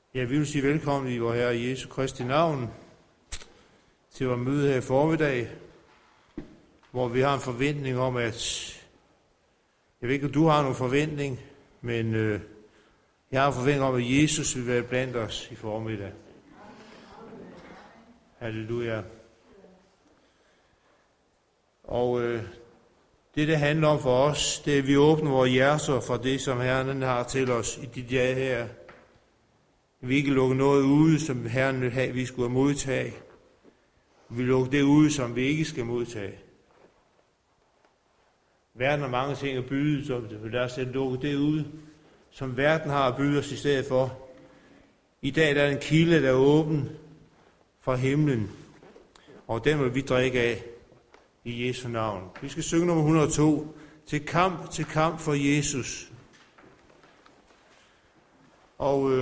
Ja, vi vil sige velkommen i vor Herre Jesu Kristi navn til vores møde her i formiddag, hvor vi har en forventning om, at jeg ved ikke, om du har nogen forventning, men jeg har en forventning om, at Jesus vil være blandt os i formiddag. Halleluja. Og det handler om for os, det er, at vi åbner vores hjerter for det, som Herren har til os i de dage her. Vi ikke lukker noget ude, som Herren vil have, vi skulle modtage. Vi lukker det ude, som vi ikke skal modtage. Verden har mange ting at byde, så lad os lukke det ude, som verden har at byde os i stedet for. I dag der er en kilde, der er åben fra himlen, og den vil vi drikke af i Jesu navn. Vi skal synge nummer 102, til kamp for Jesus. Og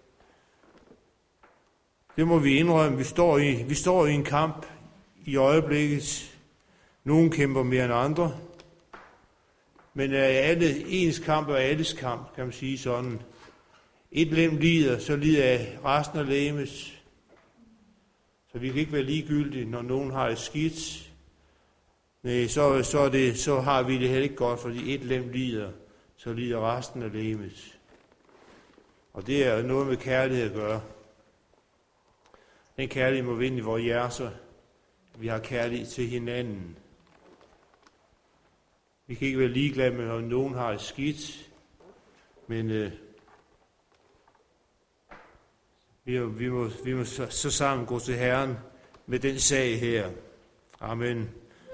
det må vi indrømme, vi står i en kamp i øjeblikket. Nogle kæmper mere end andre, men ens kamp er alles kamp, kan man sige sådan. Et lem lider, så lider resten af legemet. Så vi kan ikke være ligegyldige, når nogen har det skidt. Nej, så har vi det heller ikke godt, fordi et lem lider, så lider resten af legemet. Og det er noget med kærlighed at gøre. Den kærlighed må vinde i vores hjerter. Vi har kærlighed til hinanden. Vi kan ikke være ligeglade med, om nogen har det skidt, men vi må så sammen gå til Herren med den sag her. Amen.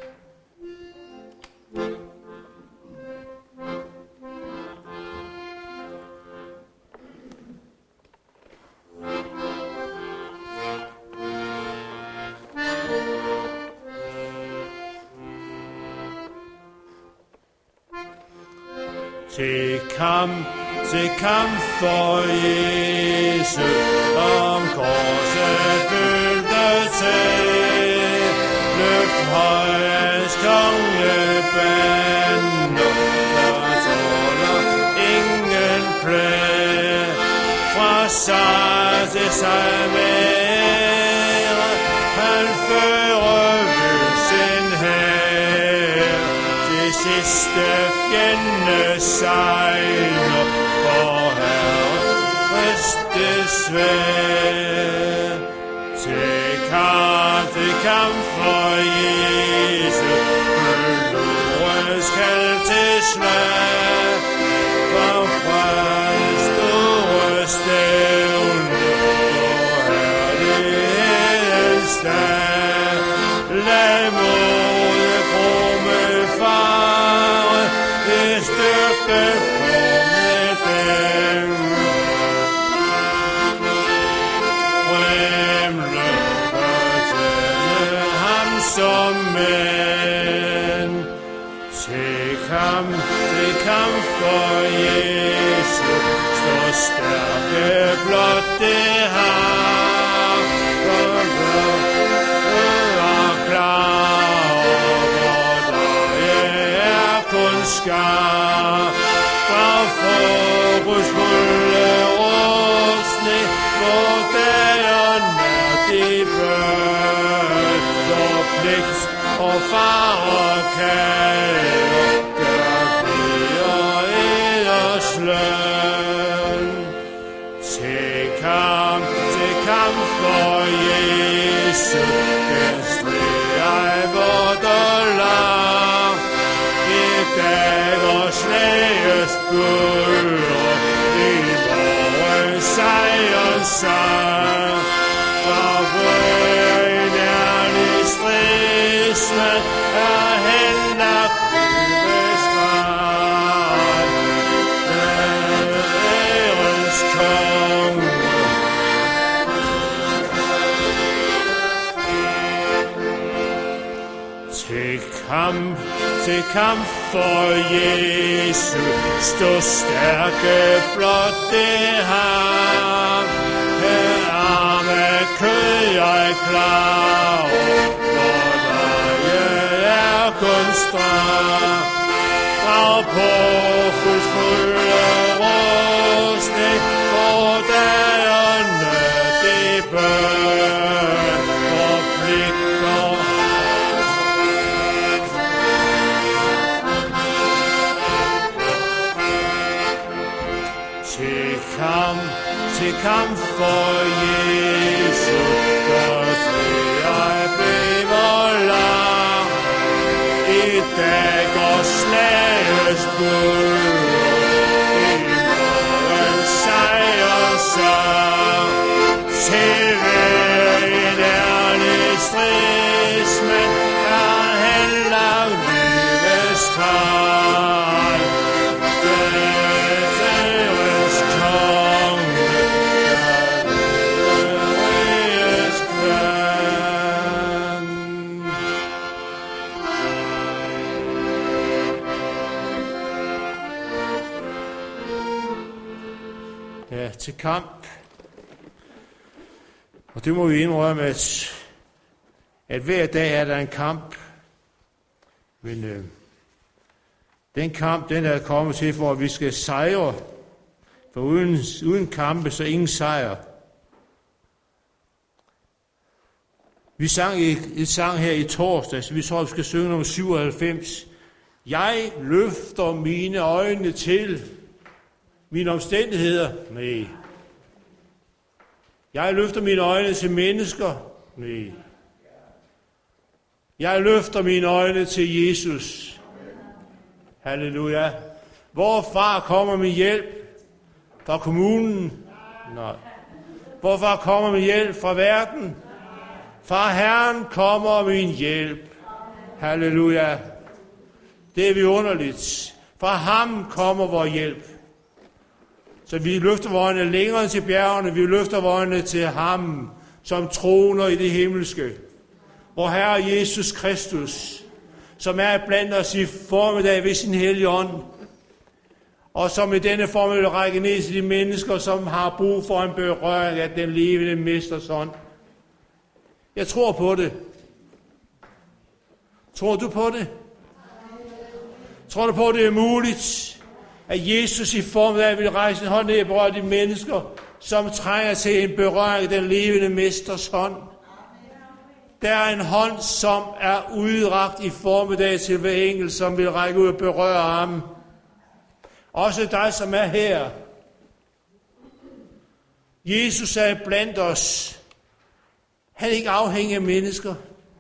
Til kamp for Jesus, om korset fyldte til. Løft højest kongebander, der tåler ingen plæg. Fra sejr til sejr med ære, han fører ved sin hær. Til sidste fjende sejler, for Herre Kristus svær. Til kamp for Jesus, blodets kald til slag. For frels store stævne, for herlighedens dag. Lad modet grumme fare, det styrke med dem. Fremle fortælle ham som mænd. Til kamp for Jesus, stå stærke blot det har. For og klar over, der er kun skar. Fra forbrugsfulde rustning, hvor dagen er de børn. Hvor pligt og far og kald, gør bliver eders løn. Til kamp for Jesus, den striger vort og lang. Det dager slages bulder, i morgens sejrens sang. For hver en ærlig stridsmand er henlagt livets vej. Ærens konge. Til kamp for Jesus, stå stærke blot det har. Her arme kød jeg klar, hvor der er kun straf. Drag på fulde rustning, for dagen til kamp for Jesus, og jeg bliver lang. I dag går slagets bud, i morgen sejrsang. Til hver en ærlig stridsmand er henlagt livets kamp. Dødens konge er rigets kvand. Ja, til kamp. Og det må vi indrømme, at hver dag er der en kamp. Men den kamp, den er kommet til, for at vi skal sejre. For uden kampe, så ingen sejr. Vi sang et sang her i torsdags, vi tror, vi skal synge nummer 97. Jeg løfter mine øjne til mine omstændigheder. Nej. Jeg løfter mine øjne til mennesker. Nej. Jeg løfter mine øjne til Jesus. Halleluja. Hvorfra kommer min hjælp? Fra kommunen? Nej. Hvorfra kommer min hjælp? Fra verden? Fra Herren kommer min hjælp. Halleluja. Det er vidunderligt. Fra ham kommer vores hjælp. Så vi løfter vores øjne længere til bjergene, vi løfter vores øjne til ham, som troner i det himmelske. Vor Herre Jesus Kristus, som er blandt os i formiddag ved sin hellige ånd, og som i denne formel vil række ned til de mennesker, som har brug for en berøring af den levende mesters ånd. Jeg tror på det. Tror du på det? Tror du på, at det er muligt, at Jesus i formiddag vil rejse en hånd ned og berøre de mennesker, som trænger til en berøring af den levende mesters hånd? Der er en hånd, som er udrakt i formiddag til hver enkelt, som vil række ud og berøre ham. Også dig, som er her. Jesus er blandt os. Han er ikke afhængig af mennesker.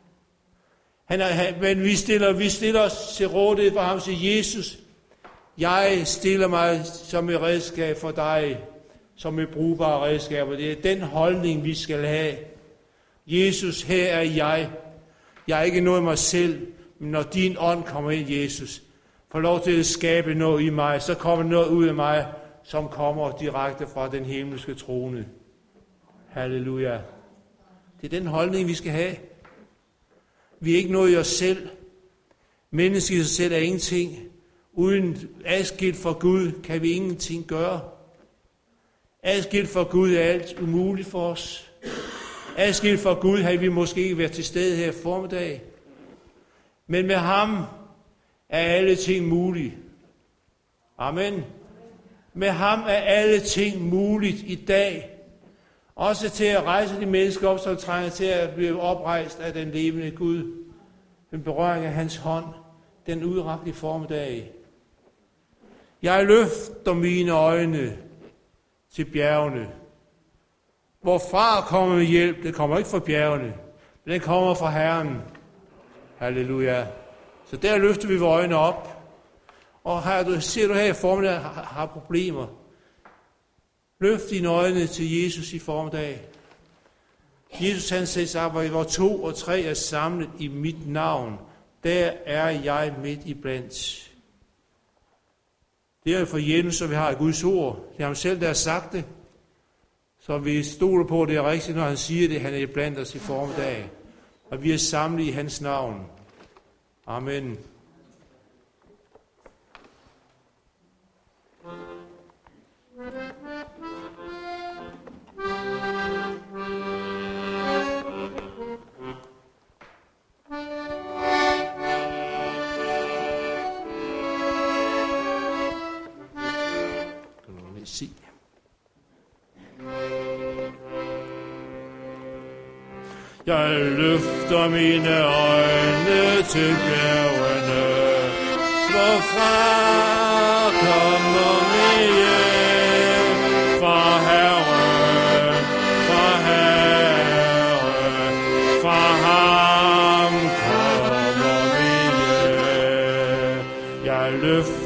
Men vi stiller os til rådighed for ham, siger Jesus, jeg stiller mig som et redskab for dig, som et brugbart redskab. Og det er den holdning, vi skal have. Jesus, her er jeg. Jeg er ikke noget af mig selv, men når din ånd kommer ind, Jesus, får lov til at skabe noget i mig, så kommer noget ud af mig, som kommer direkte fra den himmelske trone. Halleluja. Det er den holdning, vi skal have. Vi er ikke noget i os selv. Mennesket i sig selv er ingenting. Uden adskilt fra Gud kan vi ingenting gøre. Adskilt fra Gud er alt umuligt for os. Adskilt fra Gud havde vi måske ikke været til stede her formiddag. Men med ham er alle ting mulige. Amen. Med ham er alle ting muligt i dag. Også til at rejse de mennesker op, som trænger til at blive oprejst af den levende Gud. Den berøring af hans hånd, den udrakte i formiddag. Jeg løfter mine øjne til bjergene. Hvorfra kommer min hjælp? Det kommer ikke fra bjergene, men den kommer fra Herren. Halleluja. Så der løfter vi vores øjne op. Og ser du her i formiddag har problemer. Løft dine øjne til Jesus i formiddag. Jesus han sagde, hvor 2 og 3 er samlet i mit navn, der er jeg midt i blandt. Det er for Jesus, så vi har Guds ord. Det er ham selv, der har sagt det. Så vi stoler på, at det er rigtigt, når han siger det. Han er blandt os i formiddag. Og vi er samlet i hans navn. Amen. Jeg løfter mine øjne til bjergene, hvorfra kommer min hjælp? Fra Herren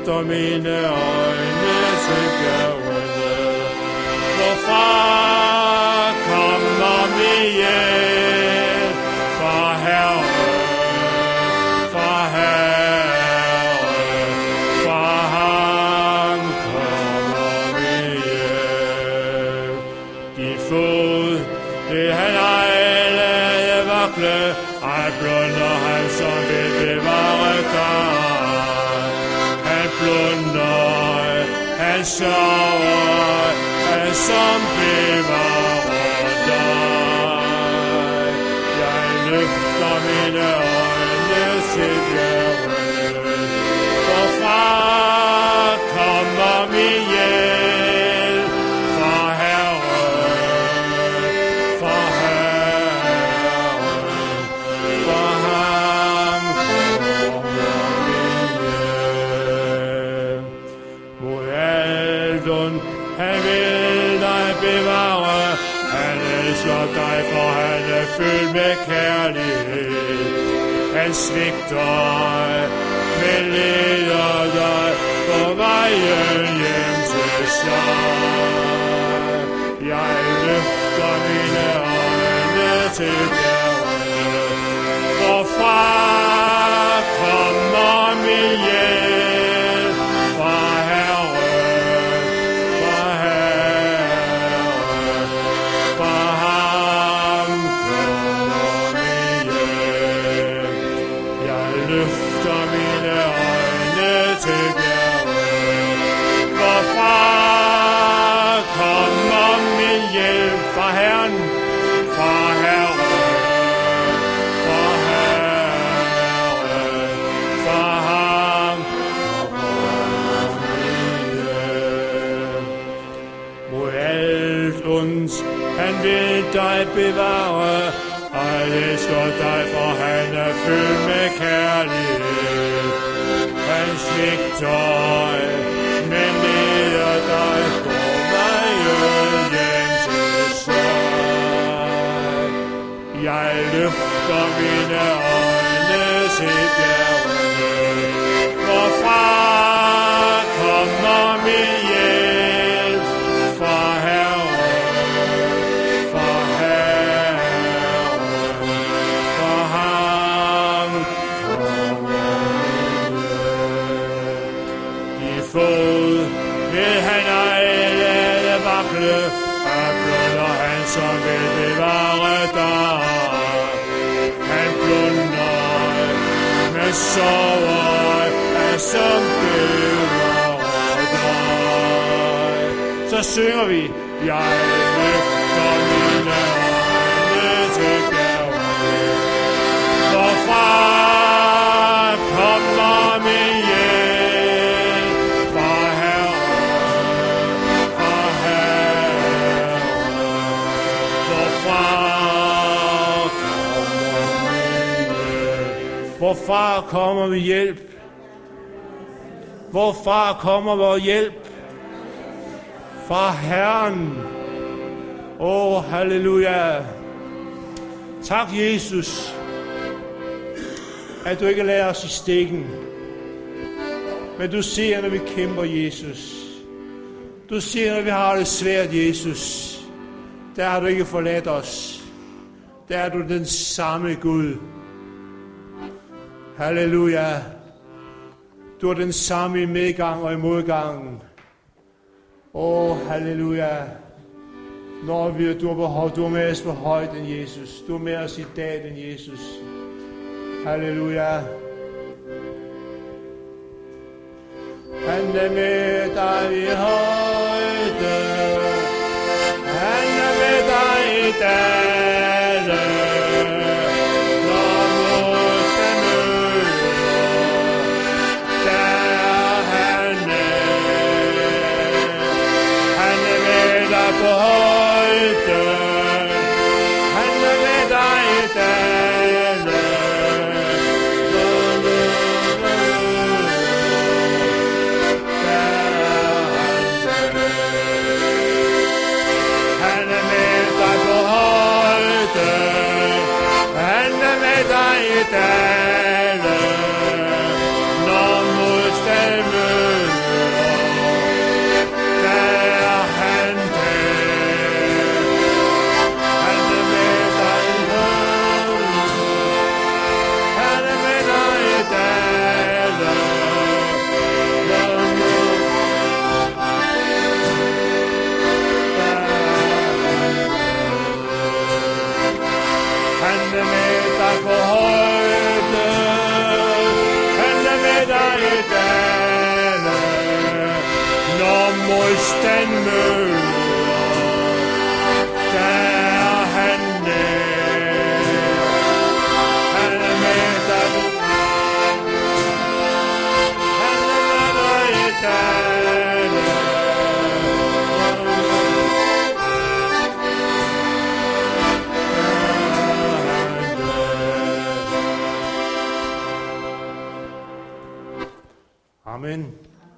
løfter mine øjne til bjergene. Hvorfra kommer min hjælp? Fra Herren, fra Herren, fra ham kommer min hjælp. Din fod, det han ej lade vakle, ej blunder han som vil bevare dig. Han blunder, han sover, han som bevarer dig. Jeg løfter mine øjne til bjergene. Hvorfra kommer min hjælp? Fra Herren, fra Herren, fra ham kommer min hjælp. Mod alt ondt, han vil dig bevare. Han elsker dig, for han er fyldt med kærlighed. Han svigter, men leder dig på vejen hjem til sig. Jeg løfter mine øjne til bjergene. Hvorfra kommer min hjælp? Fra Herren, fra Herren, fra ham kommer min hjælp. Jeg løfter mine øjne til bjergene. Hvorfra kommer min hjælp? Fra Herren, fra Herren, fra Herren, fra ham kommer min hjælp. Mod alt ondt, han vil dig bevare. Han elsker dig, for han er fyldt med kærlighed. Han svigter, men leder dig på vejen hjem til sig. Jeg løfter mine øjne til bjergene. Hvorfra kommer min hjælp? Fra Herren, fra Herren, fra ham kommer min hjælp. Din fod vil han ej lade vakle, og blunder han som vil bevare dig. Han blunder, men sover han som bevarer dig. Så synger vi, jeg løfter mine øjne til bjergene. Hvorfra kommer min hjælp? Fra Herren, fra Herren. Hvorfra kommer min hjælp? Hvorfra kommer min hjælp? Hvorfra kommer vores hjælp? Fra Herren. Halleluja. Tak, Jesus, at du ikke lader os i stikken. Men du ser, når vi kæmper, Jesus. Du ser, når vi har det svært, Jesus. Der har du ikke forladt os. Der er du den samme Gud. Halleluja. Du er den samme i medgang og i modgang. Halleluja. Når du er med os på højden, Jesus. Du er med os i dag, den Jesus. Halleluja. Han er med dig i højden. Han er med dig i dalen. Når modstand møder, der er han med. Han er med dig på højden. Han er med dig i dalen. Dale, når modstand møder. modstand møder, der er han nær. Han er med dig, han er med dig i dale. Amen.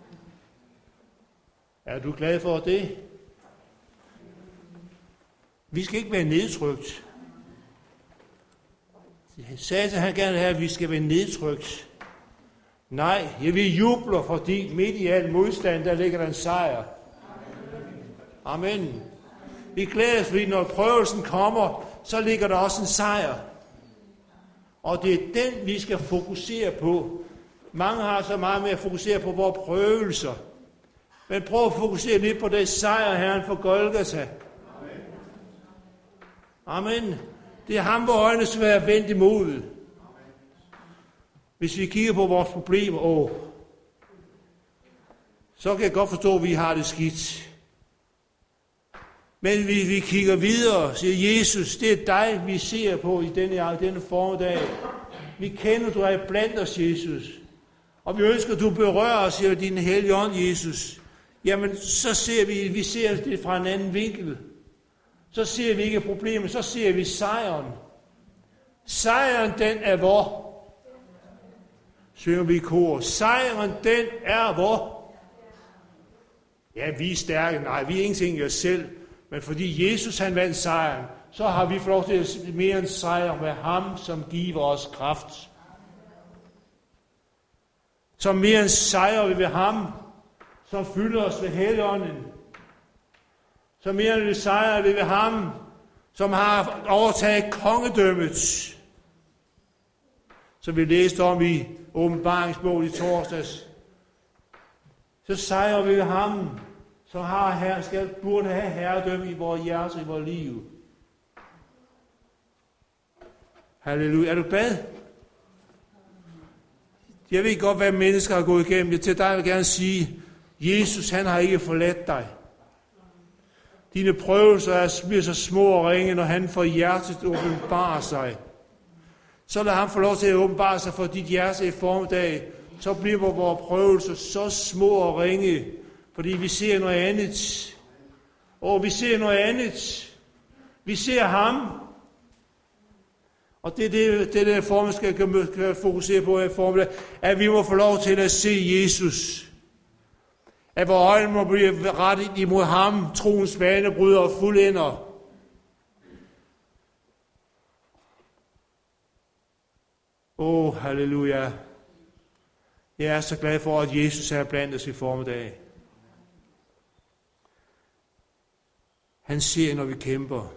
Er du glad for det? Vi skal ikke være nedtrykt. Satan han gerne have, at vi skal være nedtrykt. Nej, vi jubler, fordi midt i al modstand, der ligger der en sejr. Amen. Vi glæder os, fordi når prøvelsen kommer, så ligger der også en sejr. Og det er den, vi skal fokusere på. Mange har så meget med at fokusere på vores prøvelser. Men prøv at fokusere lidt på det sejr, Herren for Golgata. Amen. Det er ham, hvor øjnene skal være vendt imod. Hvis vi kigger på vores problemer, så kan jeg godt forstå, at vi har det skidt. Men vi kigger videre og siger, Jesus, det er dig, vi ser på i denne formiddag. Vi kender, du er blandt os, Jesus. Og vi ønsker, at du berører os i din hellige ånd, Jesus. Jamen, så ser vi ser det fra en anden vinkel. Så ser vi ikke problemet, så ser vi sejren. Sejren, den er vor. Synger vi i kor. Sejren, den er vor. Ja, vi er stærke. Nej, vi er ingenting i os selv. Men fordi Jesus, han vandt sejren, så har vi fået lov til at mere end sejre med ham, som giver os kraft. Som mere end sejrer vi ved ham, som fylder os ved Helligånden. Som mere end sejrer vi ved ham, som har overtaget kongedømmet. Som vi læste om i åbenbaringsbogen i torsdags. Så sejrer vi ved ham, som burde have herredømme i vores hjerte, i vores liv. Halleluja. Er du glad? Jeg ved godt, hvad mennesker har gået igennem. Til dig vil jeg gerne sige, Jesus, han har ikke forladt dig. Dine prøvelser bliver så små og ringe, når han får hjertet åbenbarer sig. Så lad ham få lov til at åbenbare sig for dit hjerte i formiddag. Så bliver vores prøvelser så små og ringe, fordi vi ser noget andet. Vi ser noget andet. Vi ser ham. Og det er det form, vi skal fokusere på i formiddag, at vi må få lov til at se Jesus. At vores øjne må blive rettet imod ham, troens banebryder og fuldender. Halleluja. Jeg er så glad for, at Jesus er blandt os i formiddag. Han ser, når vi kæmper.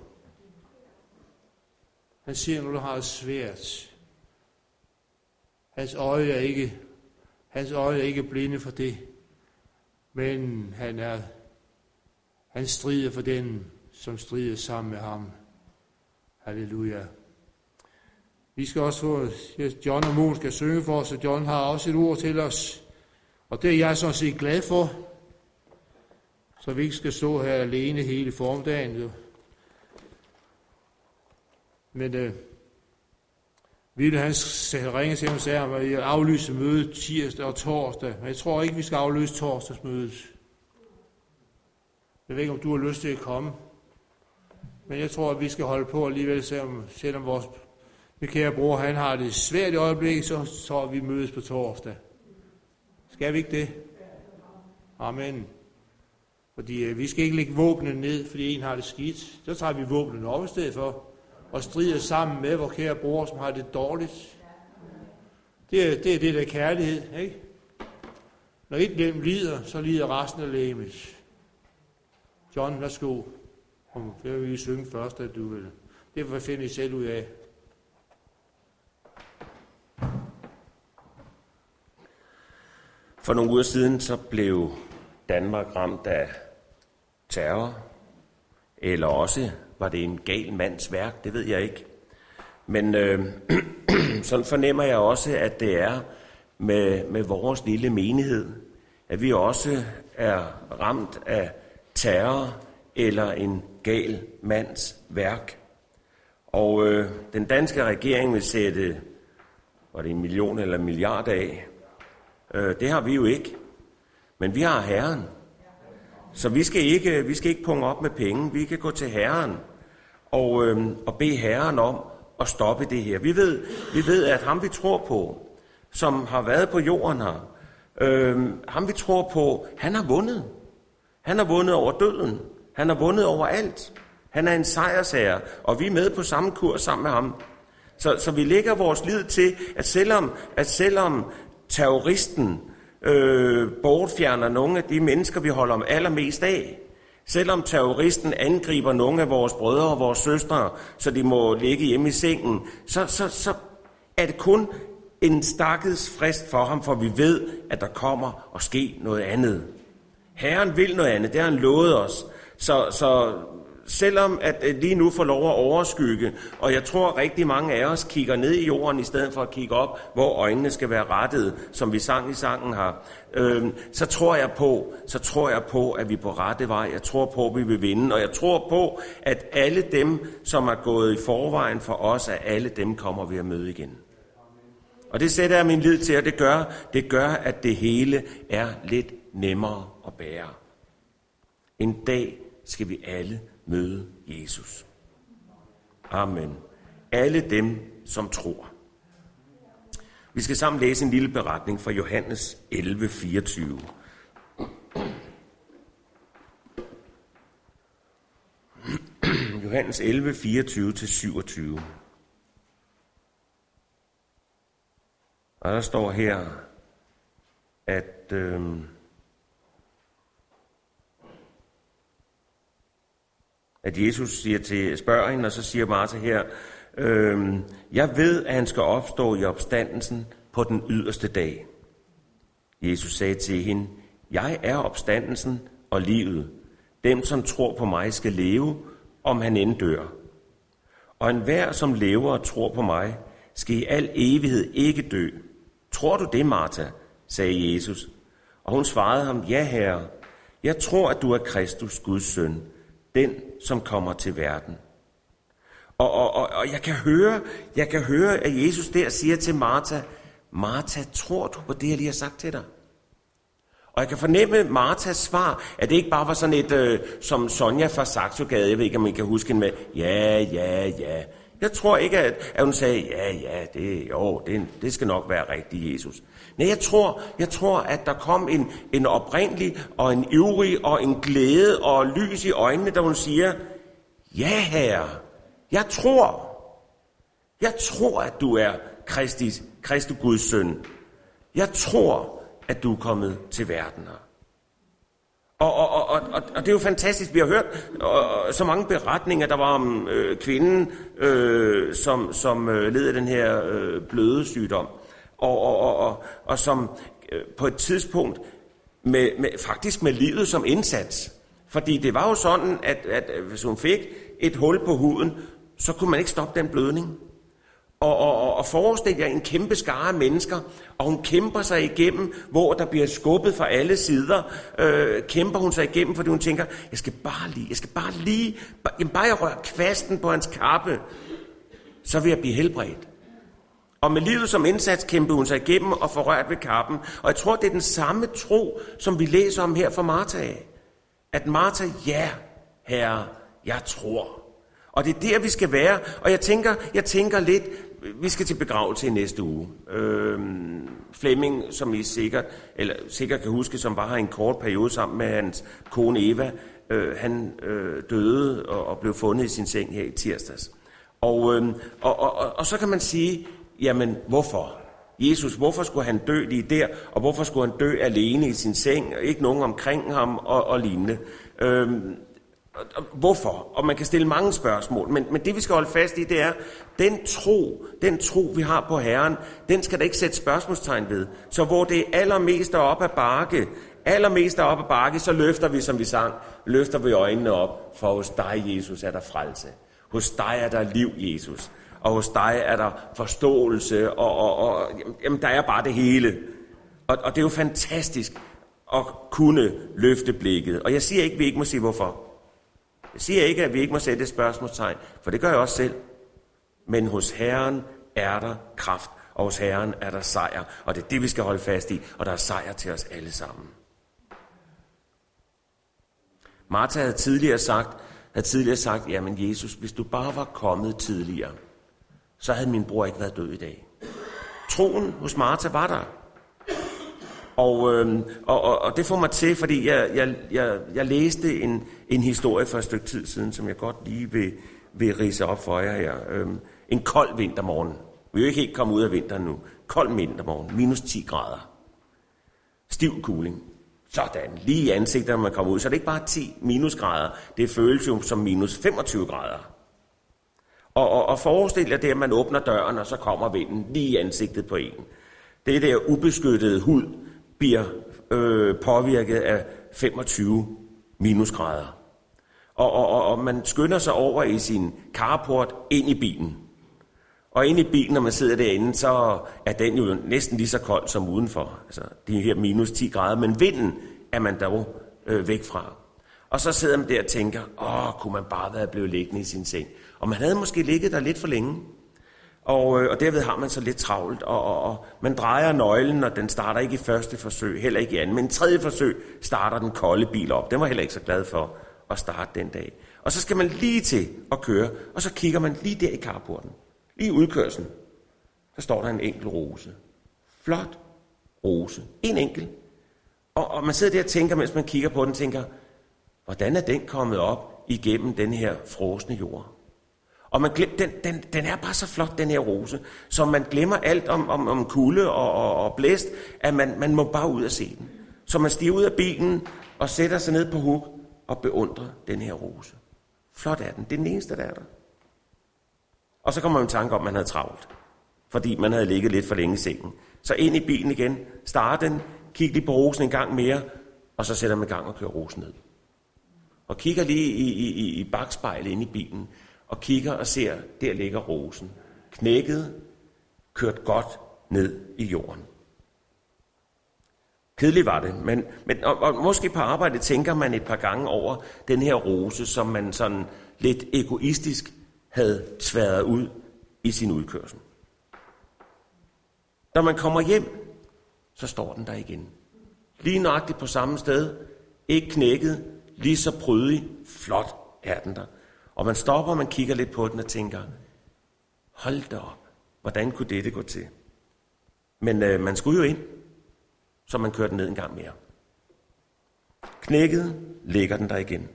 Han ser, når du har det svært. Hans øje er ikke blinde for det. Men han strider for den, som strider sammen med ham. Halleluja. Vi skal også få, John og Mogens skal synge for os, og John har også et ord til os. Og det er jeg sådan set glad for. Så vi ikke skal stå her alene hele formiddagen. Men Ville han ringe til ham og sagde, at jeg aflyse mødet tirsdag og torsdag. Men jeg tror ikke, vi skal aflyse torsdagsmødet. Jeg ved ikke, om du har lyst til at komme. Men jeg tror, at vi skal holde på alligevel, selvom vores kære bror, han har det svært i øjeblikket, så tror vi mødes på torsdag. Skal vi ikke det? Amen. Fordi vi skal ikke lægge våbnene ned, fordi en har det skidt. Så tager vi våbnene op i stedet for. Og strider sammen med vores kære bror, som har det dårligt. Det er det, der er kærlighed, ikke? Når et lem lider, så lider resten af legemet. John, værsgo. Det vil vi synge først, at du vil. Det får vi finde selv ud af. For nogle uger siden, så blev Danmark ramt af terror, eller også var det en gal mands værk, det ved jeg ikke. Men sådan fornemmer jeg også, at det er med vores lille menighed, at vi også er ramt af terror eller en gal mands værk. Og den danske regering vil sætte, var det 1 million eller 1 milliard af? Det har vi jo ikke. Men vi har Herren. Så vi skal ikke punge op med penge. Vi kan gå til Herren og bede Herren om at stoppe det her. Vi ved, at ham vi tror på, som har været på jorden her, ham vi tror på, han har vundet. Han har vundet over døden. Han har vundet over alt. Han er en sejrsherre, og vi er med på samme kurs sammen med ham. Så vi lægger vores lid til, at selvom terroristen bortfjerner nogle af de mennesker, vi holder om allermest af, selvom terroristen angriber nogle af vores brødre og vores søstre, så de må ligge hjemme i sengen, så er det kun en stakkels frist for ham, for vi ved, at der kommer og ske noget andet. Herren vil noget andet, det har han lovet os. Så selvom at lige nu får lov at overskygge, og jeg tror rigtig mange af os kigger ned i jorden, i stedet for at kigge op, hvor øjnene skal være rettet, som vi sang i sangen her, så tror jeg på, at vi er på rette vej. Jeg tror på, at vi vil vinde, og jeg tror på, at alle dem, som er gået i forvejen for os, at alle dem kommer vi at møde igen. Og det sætter jeg min lid til, og det gør, at det hele er lidt nemmere at bære. En dag skal vi alle møde Jesus. Amen. Alle dem, som tror. Vi skal sammen læse en lille beretning fra Johannes 11:24. Johannes 11:24-27. Og der står her, at Jesus spørger hende, og så siger Martha her, jeg ved, at han skal opstå i opstandelsen på den yderste dag. Jesus sagde til hende, jeg er opstandelsen og livet. Dem, som tror på mig, skal leve, om han end dør. Og enhver, som lever og tror på mig, skal i al evighed ikke dø. Tror du det, Martha? Sagde Jesus. Og hun svarede ham, ja, Herre, jeg tror, at du er Kristus, Guds søn, den, som kommer til verden. Og jeg kan høre, at Jesus der siger til Martha, Martha, tror du på det, jeg lige har sagt til dig? Og jeg kan fornemme Marthas svar, at det ikke bare var sådan et, som Sonja fra Saxogade, jeg ved ikke, om I kan huske hende med, ja. Jeg tror ikke, at hun sagde, ja, det skal nok være rigtigt, Jesus. Nej, jeg tror, at der kom en oprindelig og en ivrig og en glæde og lys i øjnene, da hun siger, ja, Herre, jeg tror, at du er Kristi Guds søn. Jeg tror, at du er kommet til verden her. Og det er jo fantastisk. Vi har hørt så mange beretninger, der var om kvinden, som led af den her bløde sygdom. Og som på et tidspunkt, faktisk med livet som indsats. Fordi det var jo sådan, at hvis hun fik et hul på huden, så kunne man ikke stoppe den blødning. Og forestil jer en kæmpe skare af mennesker, og hun kæmper sig igennem, hvor der bliver skubbet fra alle sider. Kæmper hun sig igennem, fordi hun tænker, jeg skal bare jeg rører kvasten på hans kappe, så vil jeg blive helbredt. Og med livet som indsats kæmpede hun sig igennem og får rørt ved kappen. Og jeg tror, det er den samme tro, som vi læser om her fra Martha af. At Martha, ja, Herre, jeg tror. Og det er der, vi skal være. Og jeg tænker lidt, vi skal til begravelse i næste uge. Flemming, som I sikkert kan huske, som var her en kort periode sammen med hans kone Eva, han døde og blev fundet i sin seng her i tirsdags. Og så kan man sige, jamen hvorfor? Jesus, hvorfor skulle han dø lige der, og hvorfor skulle han dø alene i sin seng, og ikke nogen omkring ham og lignende? Hvorfor? Og man kan stille mange spørgsmål, men det vi skal holde fast i, det er, den tro vi har på Herren, den skal der ikke sætte spørgsmålstegn ved. Så hvor det er allermest op ad bakke, så løfter vi, som vi sang, løfter vi øjnene op, for hos dig, Jesus, er der frelse. Hos dig er der liv, Jesus. Og hos dig er der forståelse, og jamen, der er bare det hele. Og det er jo fantastisk. at kunne løfte blikket. Og jeg siger ikke, at vi ikke må sige hvorfor. Jeg siger ikke, at vi ikke må sætte et spørgsmålstegn, for det gør jeg også selv. Men hos Herren er der kraft, og hos Herren er der sejr, og det er det, vi skal holde fast i, og der er sejr til os alle sammen. Martha havde tidligere sagt, jamen Jesus, hvis du bare var kommet tidligere, så havde min bror ikke været død i dag. Troen hos Martha var der. Og det får mig til, fordi jeg læste en historie for et stykke tid siden, som jeg godt lige vil ridse op for jer her. En kold vintermorgen. Vi er jo ikke helt kommet ud af vinteren nu. Kold vintermorgen, minus 10 grader. Stiv kuling. Sådan, lige i ansigtet, når man kommer ud. Så det er ikke bare 10 minusgrader. Det føles jo som minus 25 grader. Og forestil jer det, at man åbner døren, og så kommer vinden lige i ansigtet på en. Det der ubeskyttede hud bliver påvirket af 25 minusgrader. Og man skynder sig over i sin carport ind i bilen. Og inde i bilen, når man sidder derinde, så er den jo næsten lige så kold som udenfor. Altså de her minus 10 grader, men vinden er man dog væk fra. Og så sidder man der og tænker, kunne man bare være blevet liggende i sin seng. Og man havde måske ligget der lidt for længe. Og derved har man så lidt travlt, og man drejer nøglen, og den starter ikke i første forsøg, heller ikke i anden. Men i tredje forsøg starter den kolde bil op. Den var heller ikke så glad for at starte den dag. Og så skal man lige til at køre, og så kigger man lige der i carporten. Lige i udkørslen, så står der en enkelt rose. Flot rose. En enkelt. Og man sidder der og tænker, mens man kigger på den, tænker, hvordan er den kommet op igennem den her frosne jord? Og man den er bare så flot, den her rose, så man glemmer alt om kulde og blæst, at man må bare ud og se den. Så man stiger ud af bilen og sætter sig ned på huk og beundrer den her rose. Flot er den. Det er den eneste, der er der. Og så kommer man i tanke om, at man havde travlt, fordi man havde ligget lidt for længe i sengen. Så ind i bilen igen, start den, kig lige på rosen en gang mere, og så sætter man i gang og kører rosen ned. Og kigger lige i bakspejlet ind i bilen, og kigger og ser, der ligger rosen. Knækket, kørt godt ned i jorden. Kedeligt var det, men måske på arbejde tænker man et par gange over den her rose, som man sådan lidt egoistisk havde tværet ud i sin udkørsel. Når man kommer hjem, så står den der igen. Lige nøjagtigt på samme sted, ikke knækket, lige så prydig, flot er den der. Og man stopper, og man kigger lidt på den og tænker, hold da op, hvordan kunne dette gå til? Men man skulle jo ind, så man kørte den ned en gang mere. Knækket ligger den der igen.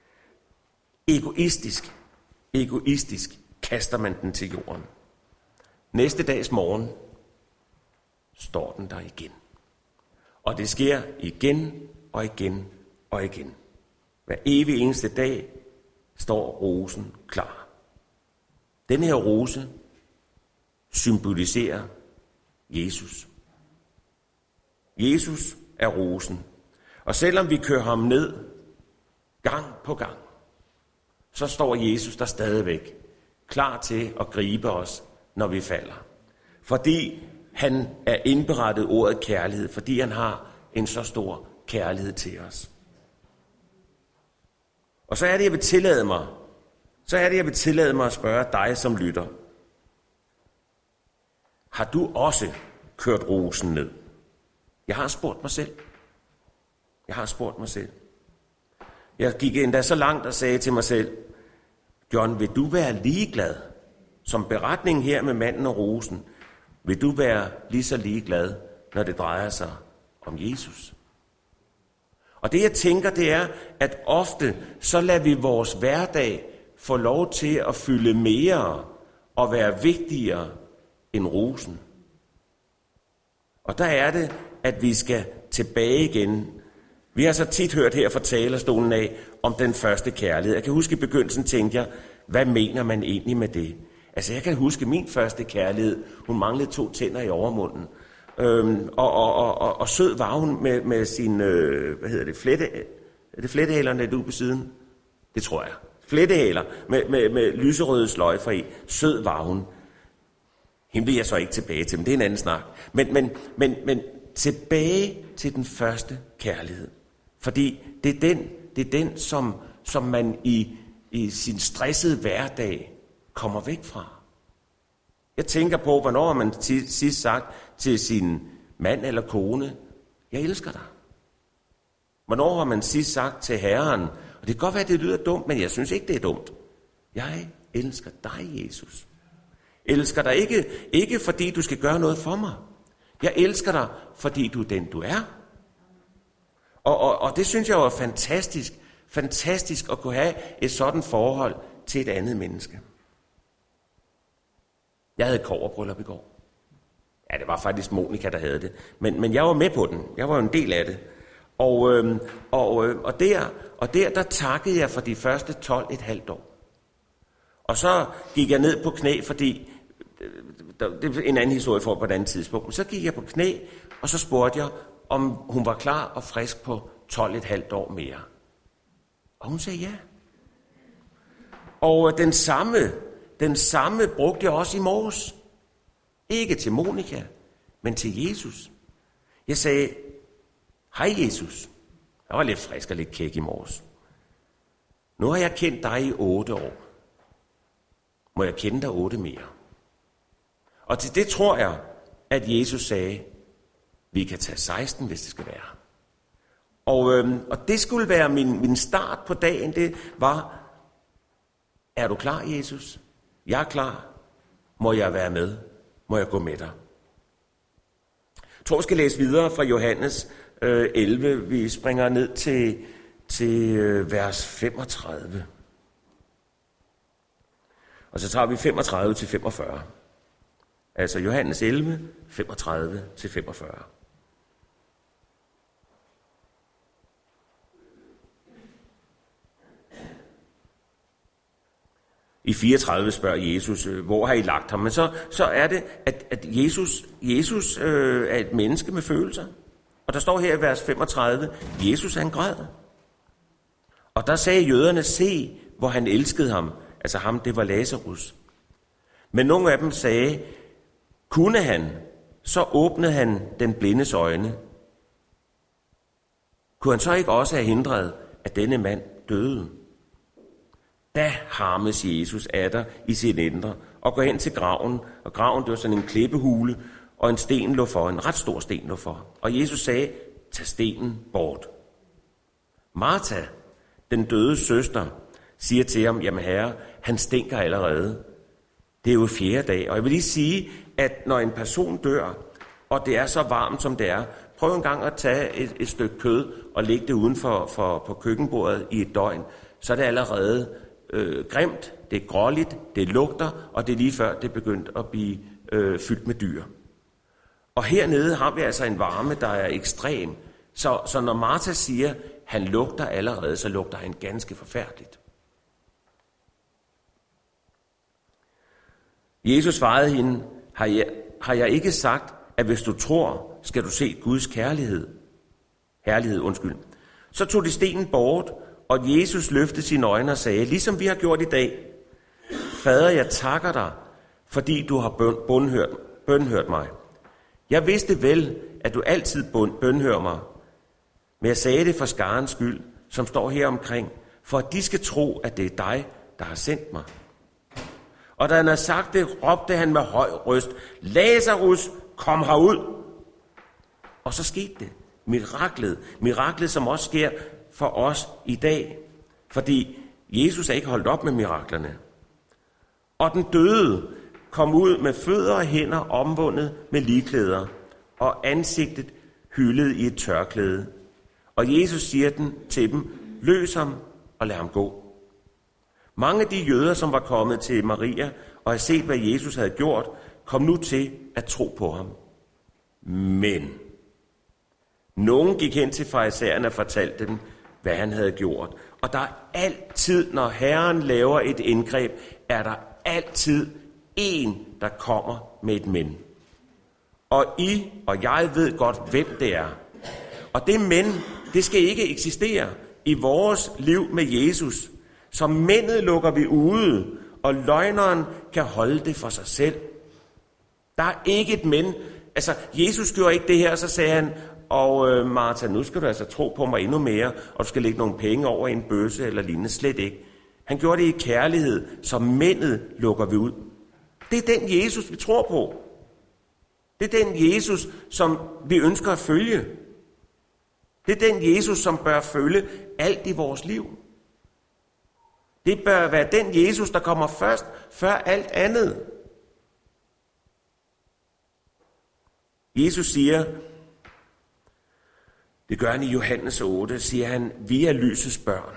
Egoistisk kaster man den til jorden. Næste dags morgen står den der igen. Og det sker igen og igen og igen. Hver evig eneste dag står rosen klar. Den her rose symboliserer Jesus. Jesus er rosen. Og selvom vi kører ham ned gang på gang, så står Jesus der stadigvæk klar til at gribe os, når vi falder. Fordi han er indberettet ordet kærlighed, fordi han har en så stor kærlighed til os. Og så er det, jeg vil tillade mig at spørge dig, som lytter. Har du også kørt rosen ned? Jeg har spurgt mig selv. Jeg gik endda så langt og sagde til mig selv, John, vil du være ligeglad, som beretningen her med manden og rosen, vil du være lige så ligeglad, når det drejer sig om Jesus? Og det jeg tænker, det er, at ofte så lader vi vores hverdag få lov til at fylde mere og være vigtigere end rosen. Og der er det, at vi skal tilbage igen. Vi har så tit hørt her fra talerstolen af om den første kærlighed. Jeg kan huske i begyndelsen tænkte jeg, hvad mener man egentlig med det? Altså jeg kan huske min første kærlighed. Hun manglede 2 tænder i overmunden. Og sød var hun med sin, flettehælerne er på siden? Det tror jeg. Flettehæler med lyserøde sløjfer i. Sød var hun. Hende vil jeg så ikke tilbage til, men det er en anden snak. Men tilbage til den første kærlighed. Fordi det er den som man i sin stressede hverdag kommer væk fra. Jeg tænker på, hvornår har man sidst sagt til sin mand eller kone, jeg elsker dig. Hvornår har man sidst sagt til Herren, og det kan godt være, det lyder dumt, men jeg synes ikke, det er dumt. Jeg elsker dig, Jesus. Elsker dig ikke fordi du skal gøre noget for mig. Jeg elsker dig, fordi du er den, du er. Og det synes jeg jo er fantastisk at kunne have et sådan forhold til et andet menneske. Jeg havde et kobberbryllup i går. Ja, det var faktisk Monika, der havde det. Men jeg var med på den. Jeg var jo en del af det. Og der takkede jeg for de første 12,5 år. Og så gik jeg ned på knæ, fordi det er en anden historie for på et andet tidspunkt. Så gik jeg på knæ, og så spurgte jeg, om hun var klar og frisk på 12,5 år mere. Og hun sagde ja. Og den samme brugte jeg også i morges. Ikke til Monika, men til Jesus. Jeg sagde, hej Jesus. Jeg var lidt frisk og lidt kæk i morges. Nu har jeg kendt dig i 8 år. Må jeg kende dig 8 mere? Og til det tror jeg, at Jesus sagde, vi kan tage 16, hvis det skal være. Og det skulle være min start på dagen, det var, er du klar, Jesus? Jeg er klar. Må jeg være med? Må jeg gå med dig? Jeg tror, jeg skal læse videre fra Johannes 11. Vi springer ned til vers 35. Og så tager vi 35 til 45. Altså Johannes 11, 35 til 45. I 34 spørger Jesus, hvor har I lagt ham? Men så er det, at Jesus er et menneske med følelser. Og der står her i vers 35, Jesus han græd. Og der sagde jøderne, se, hvor han elskede ham. Altså ham, det var Lazarus. Men nogle af dem sagde, kunne han, så åbnede han den blindes øjne. Kunne han så ikke også have hindret, at denne mand døde? Da harmes Jesus atter i sin indre og går hen til graven. Og graven, det var sådan en klippehule, og en sten lå for, en ret stor sten lå for. Og Jesus sagde, tag stenen bort. Martha, den døde søster, siger til ham, jamen herre, han stinker allerede. Det er jo 4. dag. Og jeg vil lige sige, at når en person dør, og det er så varmt som det er, prøv en gang at tage et stykke kød og lægge det uden på køkkenbordet i et døgn, så er det allerede grimt, det er gråligt, det lugter, og det er lige før det er begyndt at blive fyldt med dyr. Og hernede har vi altså en varme, der er ekstrem. Så når Martha siger, han lugter allerede, så lugter han ganske forfærdeligt. Jesus svarede hende, har jeg ikke sagt, at hvis du tror, skal du se Guds herlighed. Så tog de stenen bort, og Jesus løftede sine øjne og sagde, ligesom vi har gjort i dag, Fader, jeg takker dig, fordi du har bønhørt mig. Jeg vidste vel, at du altid bønhører mig, men jeg sagde det for skarens skyld, som står her omkring, for at de skal tro, at det er dig, der har sendt mig. Og da han havde sagt det, råbte han med høj røst, Lazarus, kom herud! Og så skete det. Miraklet, som også sker for os i dag. Fordi Jesus er ikke holdt op med miraklerne. Og den døde kom ud med fødder og hænder omvundet med ligklæder, og ansigtet hyldet i et tørklæde. Og Jesus siger til dem, løs ham og lad ham gå. Mange af de jøder, som var kommet til Maria og havde set, hvad Jesus havde gjort, kom nu til at tro på ham. Men nogen gik hen til farisæerne og fortalte dem, hvad han havde gjort. Og der er altid, når Herren laver et indgreb, er der altid en, der kommer med et men. Og I og jeg ved godt, hvem det er. Og det men, det skal ikke eksistere i vores liv med Jesus. Som mændet lukker vi ude, og løgneren kan holde det for sig selv. Der er ikke et men. Altså, Jesus gjorde ikke det her, så sagde han, og Martha, nu skal du altså tro på mig endnu mere, og du skal lægge nogle penge over i en bøsse eller lignende. Slet ikke. Han gjorde det i kærlighed, så mændet lukker vi ud. Det er den Jesus, vi tror på. Det er den Jesus, som vi ønsker at følge. Det er den Jesus, som bør følge alt i vores liv. Det bør være den Jesus, der kommer først, før alt andet. Jesus siger, det gør han i Johannes 8, siger han, vi er lysets børn.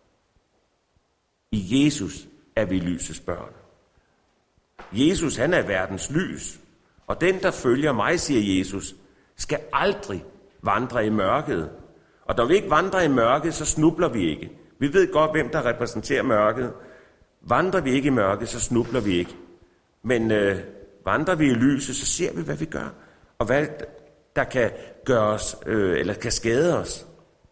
I Jesus er vi lysets børn. Jesus, han er verdens lys. Og den, der følger mig, siger Jesus, skal aldrig vandre i mørket. Og når vi ikke vandrer i mørket, så snubler vi ikke. Vi ved godt, hvem der repræsenterer mørket. Vandrer vi ikke i mørket, så snubler vi ikke. Men vandrer vi i lyset, så ser vi, hvad vi gør. Og hvad der kan gøre os, eller kan skade os.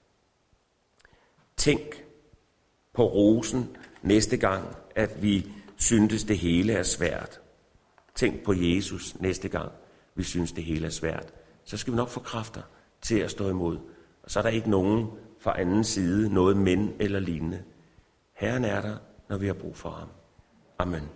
Tænk på rosen næste gang, at vi syntes, det hele er svært. Tænk på Jesus næste gang, vi synes, det hele er svært. Så skal vi nok få kræfter til at stå imod. Og så er der ikke nogen fra anden side, noget men eller lignende. Herren er der, når vi har brug for ham. Amen.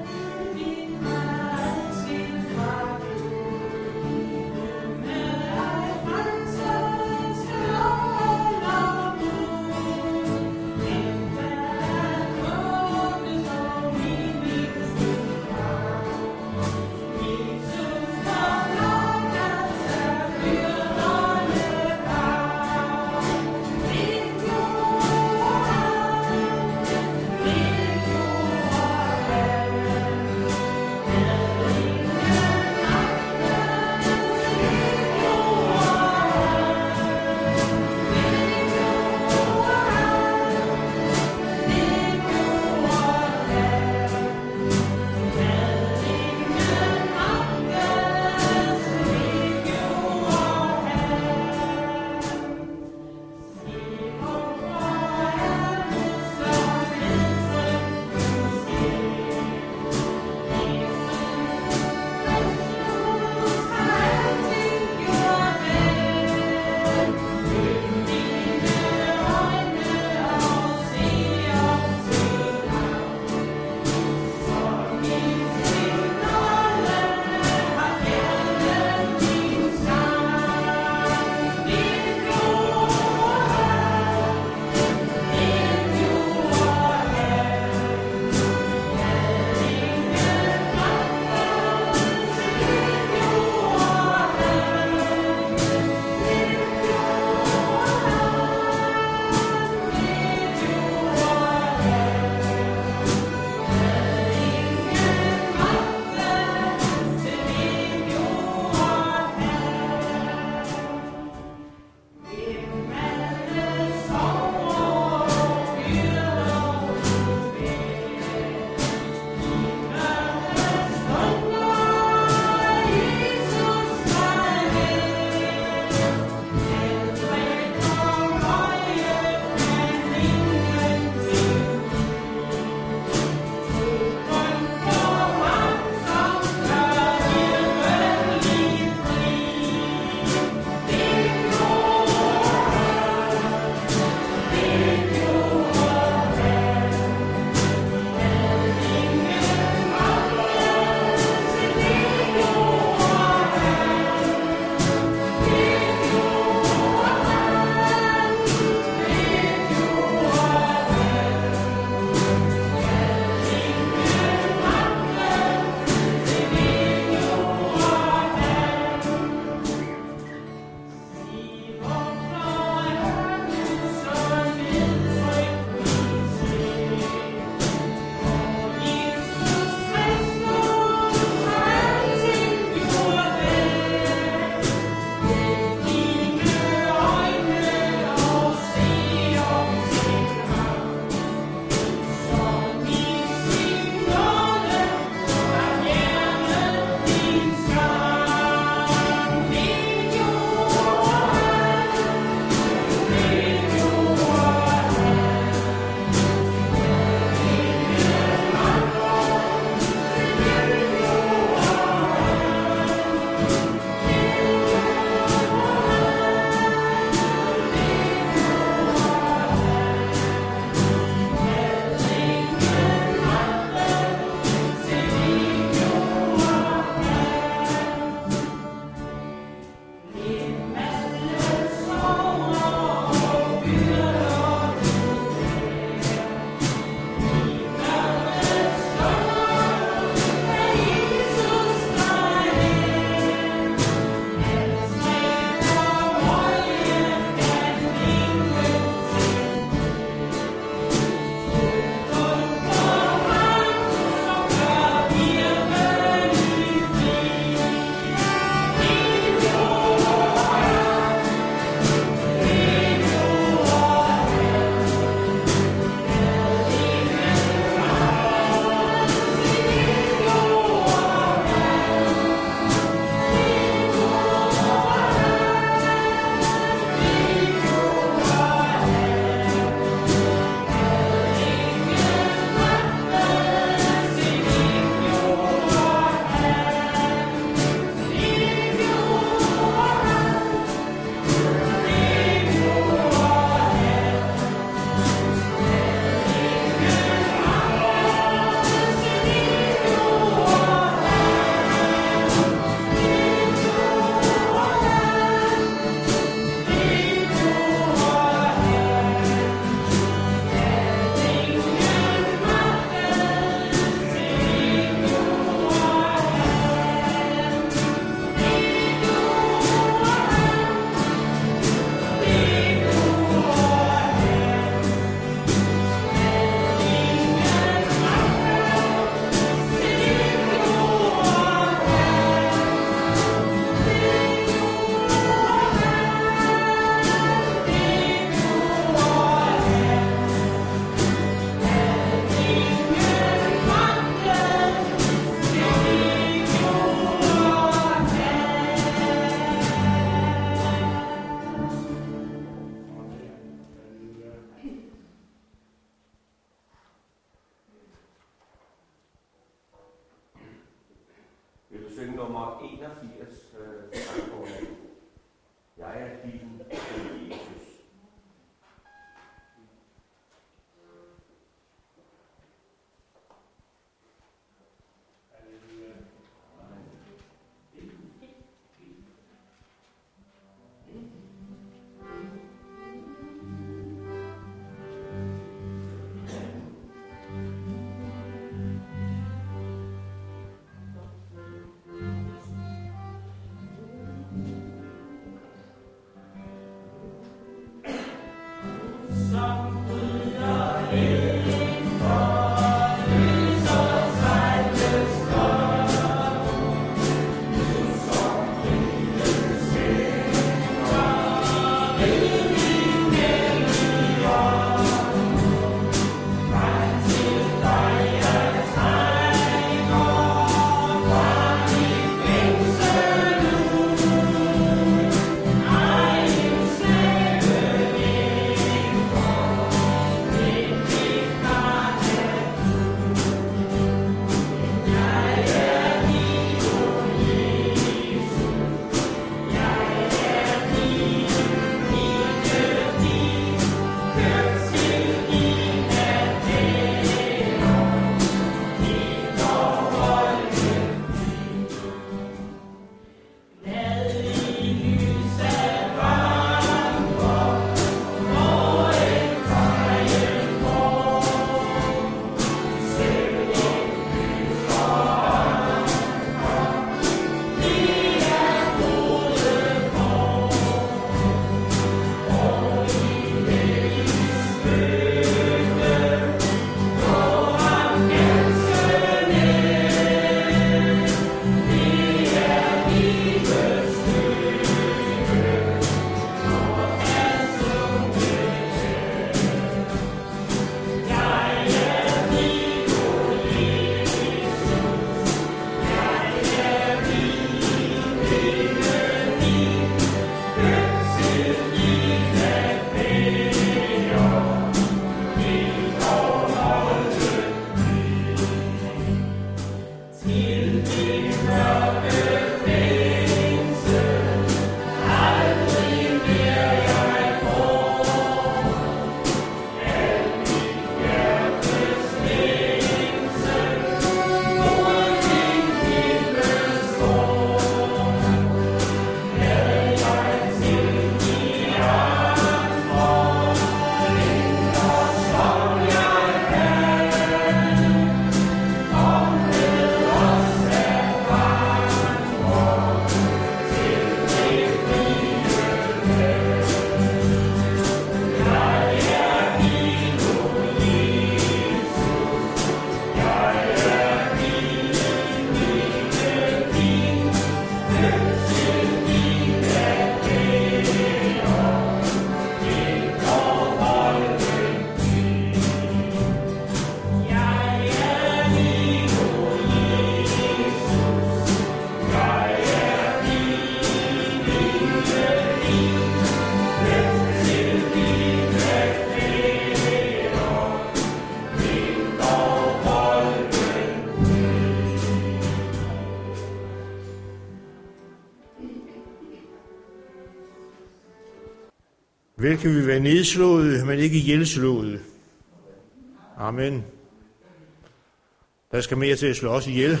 Vel kan vi være nedslået, men ikke ihjelslået. Amen. Der skal mere til at slå os ihjel.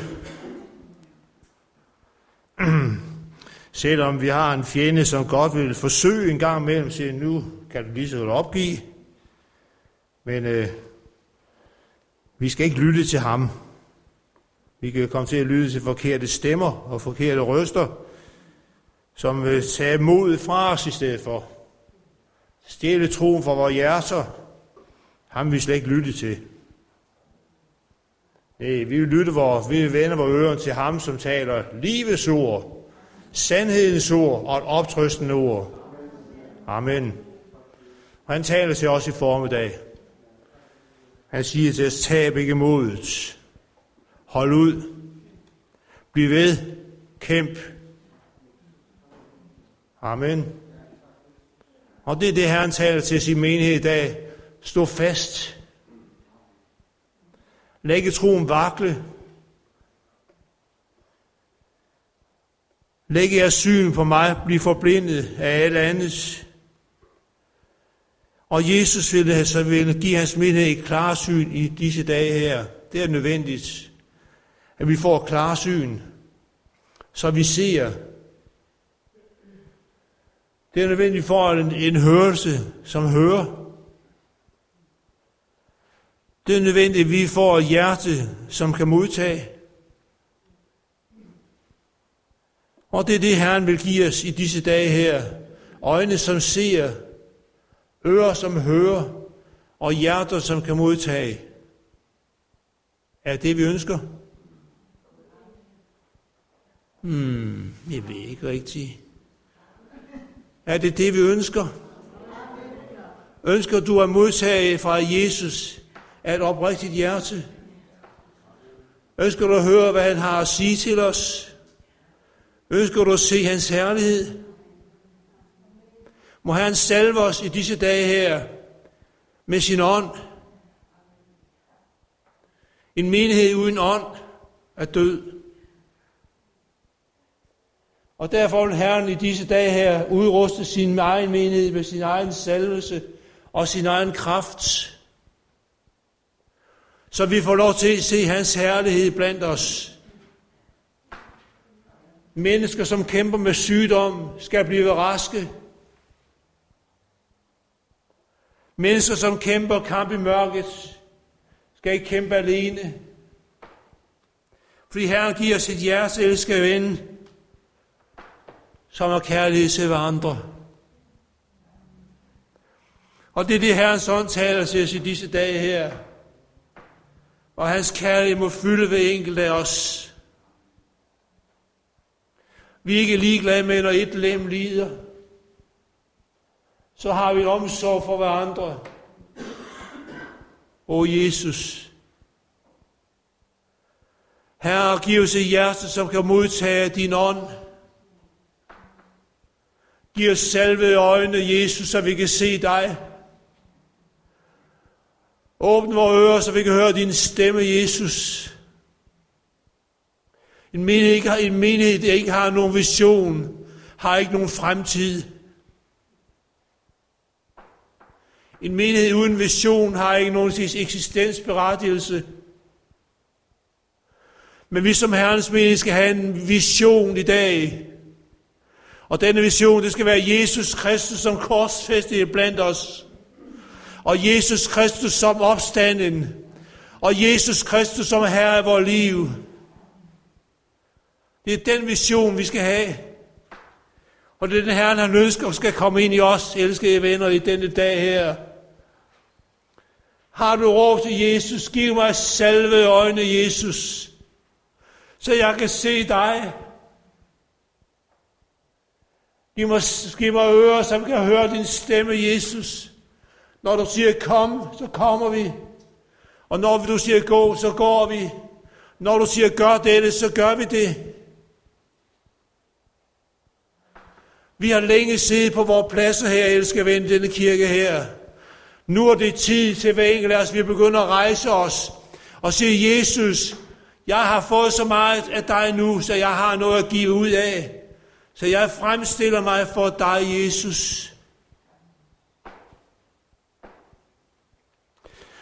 Selvom vi har en fjende, som godt vil forsøge en gang imellem, siger nu kan du lige så godt opgive. Men vi skal ikke lytte til ham. Vi kan komme til at lytte til forkerte stemmer og forkerte røster, som vil tage modet fra os i stedet for. Stjæle troen fra vores hjerter. Ham vil vi slet ikke lytte til. Nej, vi vil vende vores ører til ham, som taler livets ord, sandhedens ord og et optrøstende ord. Amen. Og han taler til os i formiddag. Han siger til os, tab ikke modet. Hold ud. Bliv ved. Kæmp. Amen. Og det er det, Herren taler til sin menighed i dag. Stå fast. Lad ikke troen vakle. Lad ikke jeres syn på mig blive forblindet af alt andet. Og Jesus vil give hans menighed et klarsyn i disse dage her. Det er nødvendigt, at vi får klarsyn, så vi ser. Det er nødvendigt for en hørelse, som hører. Det er nødvendigt, at vi får et hjerte, som kan modtage. Og det er det, Herren vil give os i disse dage her. Øjne, som ser, ører, som hører, og hjerter, som kan modtage. Er det, vi ønsker? Jeg ved ikke rigtigt. Er det det, vi ønsker? Ønsker du at modtage fra Jesus af et oprigtigt hjerte? Ønsker du at høre, hvad han har at sige til os? Ønsker du at se hans herlighed? Må Herren salve os i disse dage her med sin ånd. En menighed uden ånd er død. Og derfor vil Herren i disse dage her udruste sin egen menighed med sin egen salvelse og sin egen kraft. Så vi får lov til at se hans herlighed blandt os. Mennesker, som kæmper med sygdom, skal blive raske. Mennesker, som kæmper kamp i mørket, skal ikke kæmpe alene. Fordi Herren giver os et hjerte, elsker ven, som har kærlighed til hverandre. Og det er det, Herrens ånd taler til os i disse dage her. Og hans kærlighed må fylde hver enkelt af os. Vi er ikke ligeglade med, når et lem lider. Så har vi omsorg for hverandre. Jesus. Herre, giv os et hjerte, som kan modtage din ånd. Giv os salvede øjne, Jesus, så vi kan se dig. Åbn vores ører, så vi kan høre din stemme, Jesus. En menighed, der ikke har nogen vision, har ikke nogen fremtid. En menighed uden vision har ikke nogen eksistensberettigelse. Men vi som Herrens menighed skal have en vision i dag. Og denne vision, det skal være Jesus Kristus som korsfæstet blandt os. Og Jesus Kristus som opstanden. Og Jesus Kristus som Herre af vores liv. Det er den vision, vi skal have. Og det er den Herren, han ønsker, skal komme ind i os, elskede venner, i denne dag her. Har du råbt til Jesus, giv mig salvede øjne, Jesus, så jeg kan se dig. Giv mig ører, som kan høre din stemme, Jesus. Når du siger kom, så kommer vi. Og når du siger gå, så går vi. Når du siger gør dette, så gør vi det. Vi har længe siddet på vores pladser her, elsker ven, i denne kirke her. Nu er det tid til hver enkelt af os, vi begynder at rejse os og sige, Jesus, jeg har fået så meget af dig nu, så jeg har noget at give ud af. Så jeg fremstiller mig for dig, Jesus.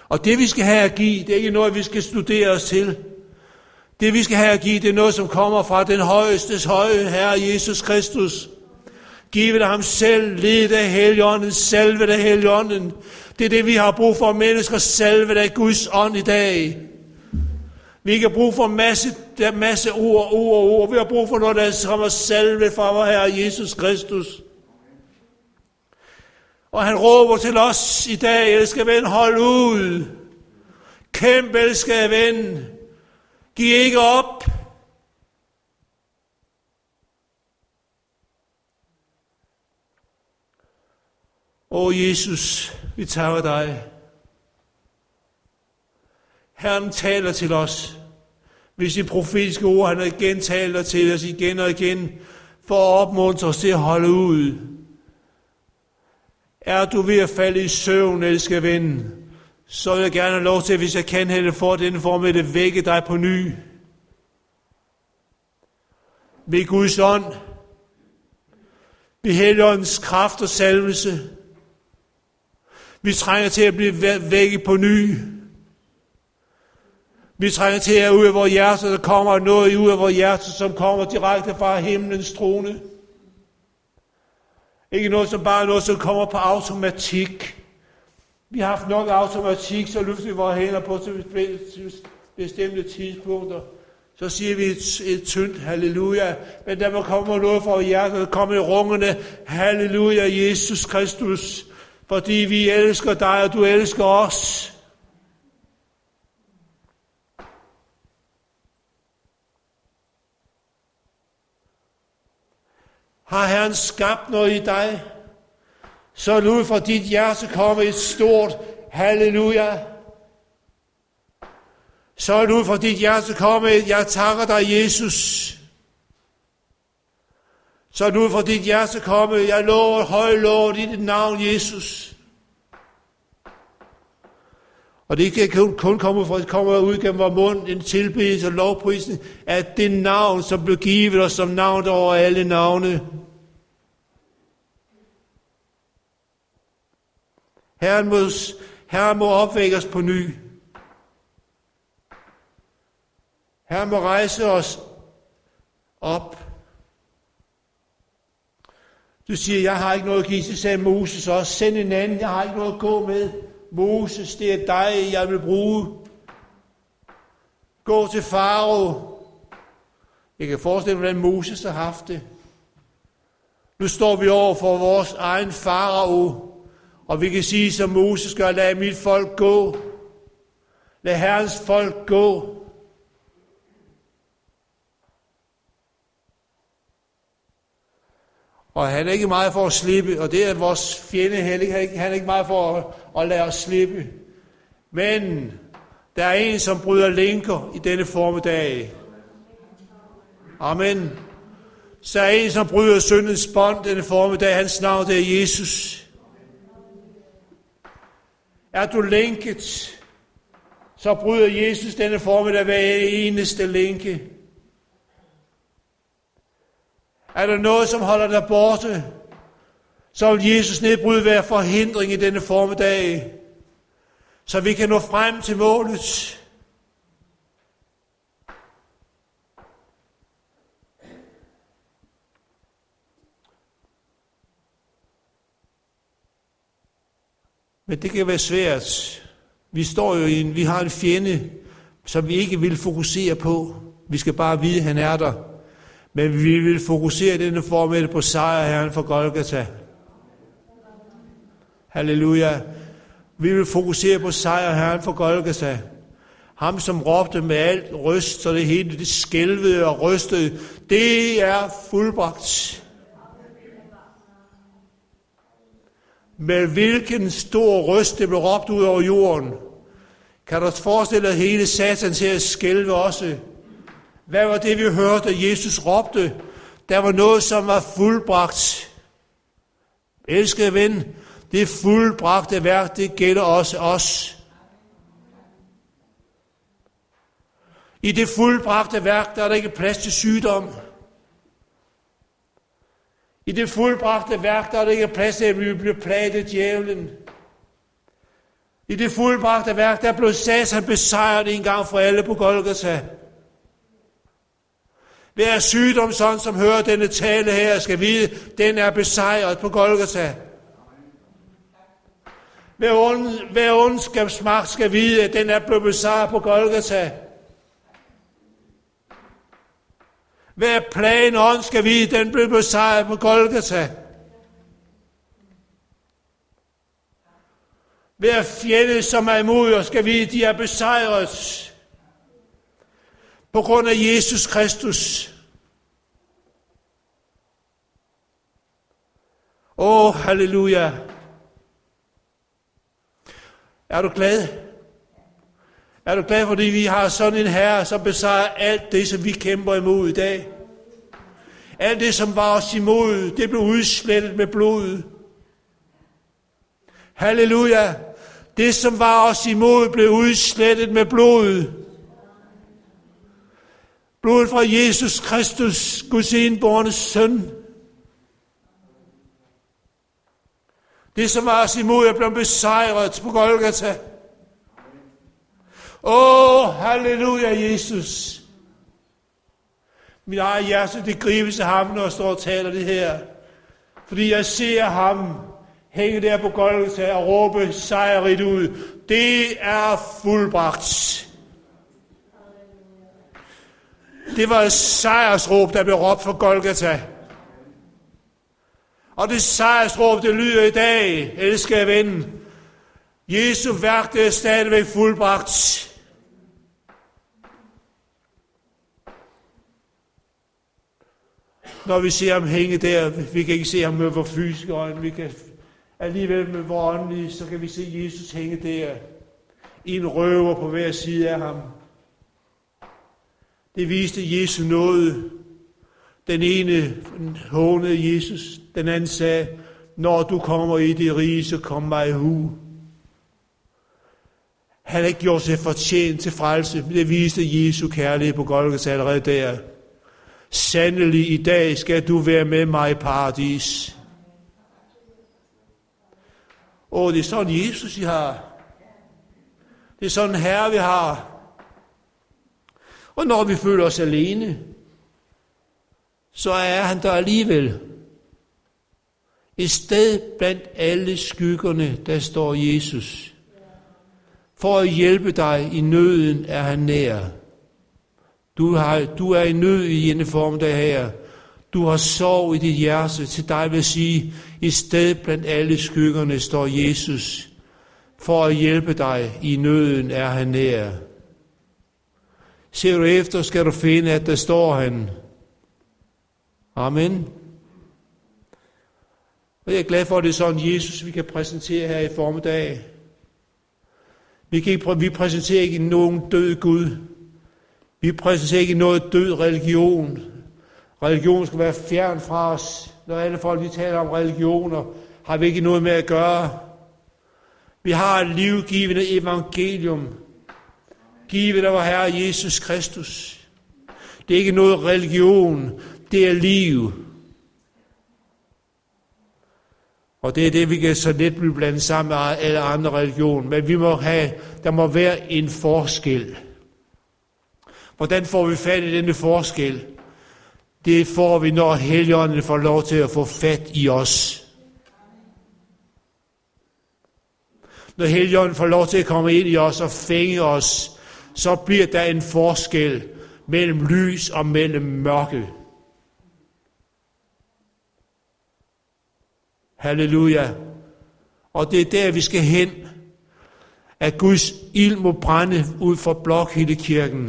Og det vi skal have at give, det er ikke noget, vi skal studere os til. Det vi skal have at give, det er noget, som kommer fra den højestes høje Herre Jesus Kristus. Givet af ham selv, ledet af Helligånden, salvet af Helligånden. Det er det, vi har brug for, mennesker, salvet af Guds ånd i dag. Vi ikke har brug for masse ord. Vi har brug for noget, der kommer salvet fra vor Herre Jesus Kristus. Og han råber til os i dag, elskede ven, hold ud. Kæmp, elskede ven. Giv ikke op. Jesus, vi tager dig. Herren taler til os. Ved sit profetiske ord, han igen taler til os igen og igen, for at opmuntre os til at holde ud. Er du ved at falde i søvn, elskede ven, så vil jeg gerne have lov til, hvis jeg kan hælde for denne form, at vække dig på ny. Ved Guds ånd, ved Helligåndens kraft og salvelse. Vi trænger til at blive vækket på ny. Vi trænger til at ud af vores hjerte, der kommer noget ud af vores hjerte, som kommer direkte fra himlens trone. Ikke noget, som bare noget, som kommer på automatik. Vi har haft nok automatik, så løfter vi vores hænder på til bestemte tidspunkter. Så siger vi et tyndt halleluja. Men der må komme noget fra hjertet, der kommer et rungende halleluja, Jesus Kristus. Fordi vi elsker dig, og du elsker os. Har Herren skabt noget i dig, så nu fra dit hjerte kommer et stort halleluja. Så nu fra dit hjerte kommer et, jeg takker dig, Jesus. Så nu fra dit hjerte kommer, jeg lover højlovet i dit navn, Jesus. Og det kan kun komme fra, det kommer ud gennem vores mund, en tilbedelse og lovprisning af det navn, som blev givet os som navn over alle navne. Herren må opvække os på ny. Herren må rejse os op. Du siger, jeg har ikke noget at give, så sagde Moses også, send en anden, jeg har ikke noget at gå med. Moses, det er dig, jeg vil bruge. Gå til Farao. Jeg kan forestille mig, hvordan Moses har haft det. Nu står vi over for vores egen Farao, og vi kan sige, som Moses gør, lad mit folk gå. Lad Herrens folk gå. Og han er ikke meget for at slippe, og det er vores fjende heller. Han er ikke meget for at lade os slippe. Men der er en, som bryder lænker i denne formiddag. Amen. Så er en, som bryder syndens bånd denne formiddag. Hans navn, det er Jesus. Er du lænket, så bryder Jesus denne formiddag hver eneste lænke. Er der noget, som holder dig borte, så vil Jesus nedbryde hver forhindring i denne formiddag, så vi kan nå frem til målet. Men det kan være svært. Vi har en fjende, som vi ikke vil fokusere på. Vi skal bare vide, at han er der. Men vi vil fokusere denne formel på sejr, Herren for Golgata. Halleluja. Vi vil fokusere på sejr, Herren for Golgata. Ham, som råbte med alt røst, så det hele det skælvede og rystede. Det er fuldbragt. Med hvilken stor røst det blev råbt ud over jorden. Kan du forestille dig hele Satan til at skælve også? Hvad var det, vi hørte, at Jesus råbte? Der var noget, som var fuldbragt. Elskede ven, det fuldbragte værk, det gælder også os. I det fuldbragte værk, der er der ikke plads til sygdom. I det fuldbragte værk, der er der ikke plads til, at vi bliver plaget af djævlen. I det fuldbragte værk, der blev Satan besejret en gang for alle på Golgata. Hver sygdom, sådan som hører denne tale her, skal vide, den er besejret på Golgata. Hver ondskabsmagt skal vide, at den er blevet besejret på Golgata. Hver plan ånd skal vide, at den blev besejret på Golgata. Hver fjende, som er imod os, skal vide, at de er besejret på grund af Jesus Kristus. Halleluja. Er du glad? Er du glad, fordi vi har sådan en herre, som besejrer alt det, som vi kæmper imod i dag? Alt det, som var os imod, det blev udslettet med blodet. Halleluja. Det, som var os imod, blev udslettet med blodet. Blodet fra Jesus Kristus, Guds enbårne søn. Det, som var os imod, er blevet besejret på Golgata. Halleluja, Jesus. Mit eget hjerte, det gribes af ham, når jeg står og taler det her. Fordi jeg ser ham hænge der på Golgata og råbe sejrigt ud. Det er fuldbragt. Det var et sejrsråb, der blev råbt for Golgata. Og det sejrsråb, det lyder i dag, elskede ven. Jesu værk, det er stadigvæk fuldbragt. Når vi ser ham hænge der, vi kan ikke se ham med vores fysiske øjne, vi kan alligevel med vores åndelige, så kan vi se Jesus hænge der. En røver på hver side af ham. Det viste Jesu nåde. Den ene hånede Jesus, den anden sagde, når du kommer i det rige, så kom mig i hu. Han har ikke gjort sig fortjent til frelse, men det viste Jesu kærlighed på Golgata allerede der. Sandelig i dag skal du være med mig i paradis. Det er sådan Jesus, vi har. Det er sådan en Herre, vi har. Og når vi føler os alene, så er han der alligevel. Et sted blandt alle skyggerne, der står Jesus. For at hjælpe dig i nøden er han nær. Du er i nød i denne formiddag her. Du har sorg i dit hjerte. Til dig vil sige, et sted blandt alle skyggerne står Jesus. For at hjælpe dig i nøden er han nær. Ser du efter, skal du finde, at der står han. Amen. Og jeg er glad for, at det er sådan Jesus, vi kan præsentere her i formiddag. Vi præsenterer ikke nogen død Gud. Vi præsenterer ikke noget død religion. Religion skal være fjern fra os. Når alle folk vi taler om religioner, har vi ikke noget med at gøre. Vi har et livgivende evangelium. Givet af vor Herre Jesus Kristus. Det er ikke noget religion. Det er liv. Og det er det, vi kan så let blive blandet sammen med alle andre religioner. Men der må være en forskel. Hvordan får vi fat i denne forskel? Det får vi, når Helligånden får lov til at få fat i os. Når Helligånden får lov til at komme ind i os og fænge os, så bliver der en forskel mellem lys og mellem mørke. Halleluja. Og det er der, vi skal hen. At Guds ild må brænde ud fra Blokhildekirken.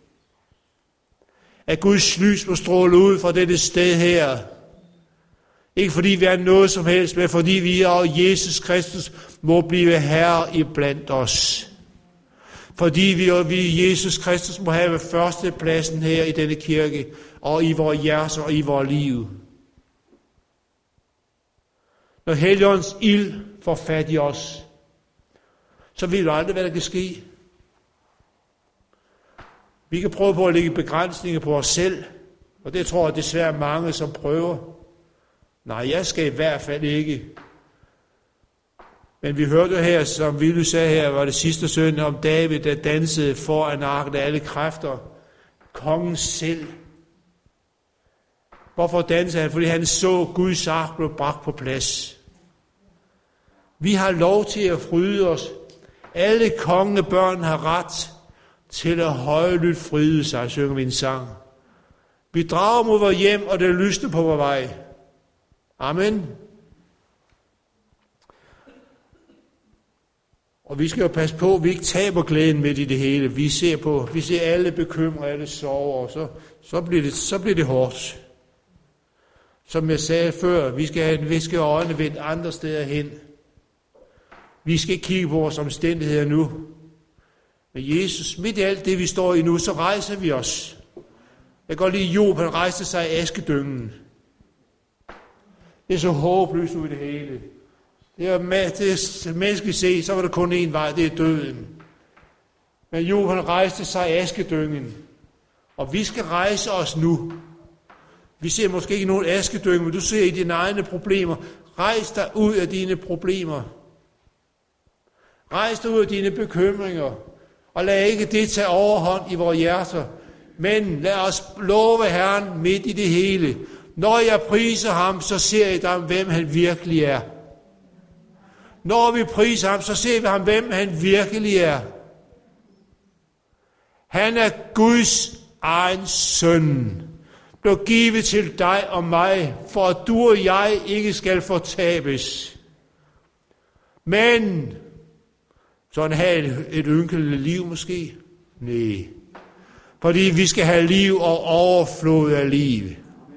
At Guds lys må stråle ud fra dette sted her. Ikke fordi vi er noget som helst, men fordi vi og Jesus Kristus må blive herre iblandt os. Fordi vi og Jesus Kristus må have førstepladsen her i denne kirke, og i vores hjerter og i vores liv. Når Helligåndens ild får fat i os, så ved du aldrig, hvad der kan ske. Vi kan prøve på at lægge begrænsninger på os selv, og det tror jeg desværre mange, som prøver. Nej, jeg skal i hvert fald ikke. Men vi hørte jo her, som Ville sagde her, var det sidste søndag om David, der dansede foran arken af alle kræfter. Kongen selv. Hvorfor dansede han? Fordi han så Guds ark blev bragt på plads. Vi har lov til at fryde os. Alle kongebørn har ret til at højlydt fryde sig, synger vi en sang. Vi drager mod vores hjem, og det lysner på vores vej. Amen. Og vi skal jo passe på, at vi ikke taber glæden midt i det hele. Vi ser alle bekymre, alle sorger, og så bliver det hårdt. Som jeg sagde før, vi skal have en viske øjne vendt andre steder hen. Vi skal ikke kigge på vores omstændigheder nu. Men Jesus, midt i alt det, vi står i nu, så rejser vi os. Jeg kan godt lide, Job, han rejste sig i askedyngen. Det er så håbløst ud i det hele. Det er menneskeligt set, så var der kun én vej, det er døden. Men Job, han rejste sig i askedyngen. Og vi skal rejse os nu. Vi ser måske ikke nogen askedynge, men du ser i dine egne problemer. Rejs dig ud af dine problemer. Rejs dig ud af dine bekymringer. Og lad ikke det tage overhånd i vores hjerter. Men lad os love Herren midt i det hele. Når jeg priser ham, så ser jeg dem, hvem han virkelig er. Når vi priser ham, så ser vi ham, hvem han virkelig er. Han er Guds egen søn. Blev givet til dig og mig, for at du og jeg ikke skal fortabes. Men sådan have et ynkeligt liv måske? Nej. Fordi vi skal have liv og overflod af liv.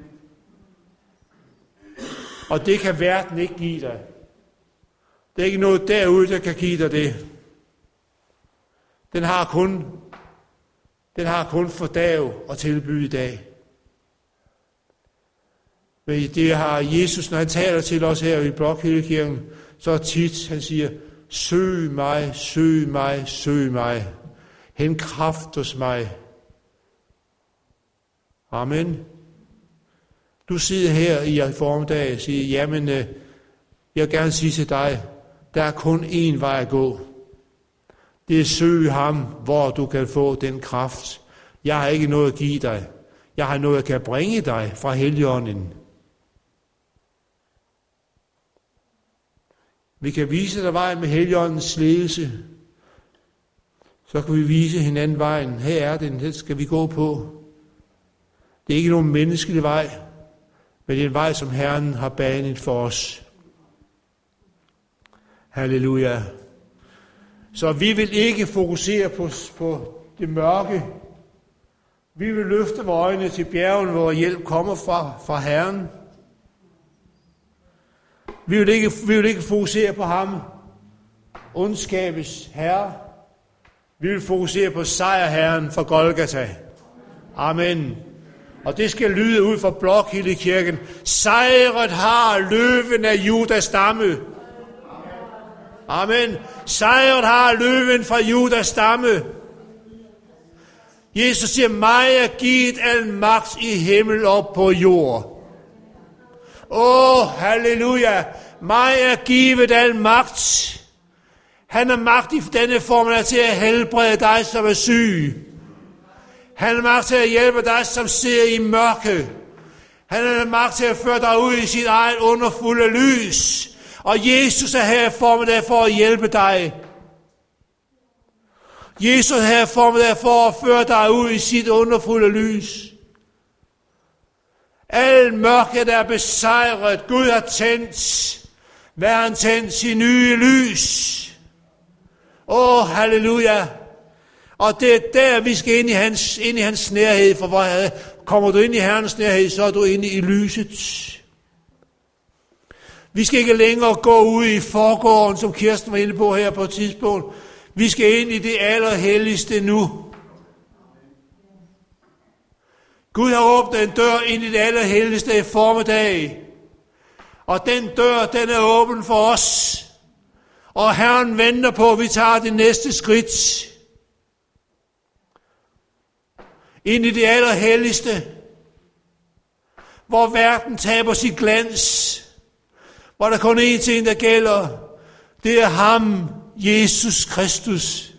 Og det kan verden ikke give dig. Det er ikke noget derude, der kan give dig det. Den har kun fordav at tilbyde i dag. Men det har Jesus, når han taler til os her i Blokhildekirken, så tit han siger, søg mig, søg mig, søg mig. Hent kraft hos mig. Amen. Du sidder her i formiddag og siger, jamen, jeg vil gerne sige til dig, der er kun én vej at gå. Det er søg ham, hvor du kan få den kraft. Jeg har ikke noget at give dig. Jeg har noget, jeg kan bringe dig fra Helligånden. Vi kan vise dig vejen med Helligåndens ledelse. Så kan vi vise hinanden vejen. Her er den skal vi gå på. Det er ikke nogen menneskelig vej, men det er en vej, som Herren har banet for os. Halleluja. Så vi vil ikke fokusere på det mørke. Vi vil løfte vores øjne til bjergen, hvor hjælp kommer fra Herren. Vi vil ikke fokusere på ham, ondskabets herre. Vi vil fokusere på sejrherren fra Golgata. Amen. Og det skal lyde ud fra Blokhildekirken. Sejret har løven af Judas stamme. Amen. Sejret har løven fra Judas stamme. Jesus siger, mig er givet al magt i himmel og på jord. Halleluja. Mig er givet al magt. Han har magt i denne form til at helbrede dig, som er syg. Han har magt til at hjælpe dig, som sidder i mørke. Han har magt til at føre dig ud i sit eget underfulde lys. Og Jesus er her i formiddag for at hjælpe dig. Jesus er her i formiddag for at føre dig ud i sit underfulde lys. Al mørke, der er besejret, Gud har tændt. Hvad har han tændt? Sin nye lys. Halleluja. Og det er der, vi skal ind i hans nærhed. For kommer du ind i Herrens nærhed, så er du inde i lyset. Vi skal ikke længere gå ud i forgården, som Kirsten var inde på her på et tidspunkt. Vi skal ind i det allerhelligste nu. Gud har åbnet en dør ind i det allerhelligste i formiddag. Og den dør, den er åben for os. Og Herren venter på, at vi tager det næste skridt. Ind i det allerhelligste. Hvor verden taber sit glans. Hvor der kun er én ting, der gælder. Det er ham, Jesus Kristus.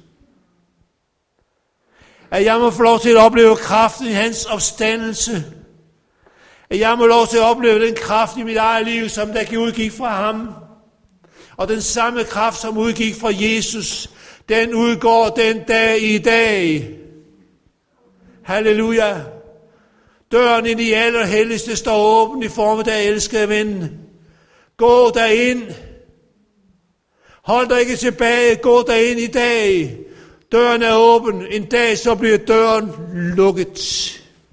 At jeg må få lov til at opleve kraften i hans opstandelse. At jeg må lov til at opleve den kraft i mit eget liv, som der udgik fra ham. Og den samme kraft, som udgik fra Jesus, den udgår den dag i dag. Halleluja. Døren ind i allerhelligste står åben i formiddag, elskede ven. Gå derind. Hold dig ikke tilbage. Gå derind i dag. Døren er åben. En dag så bliver døren lukket.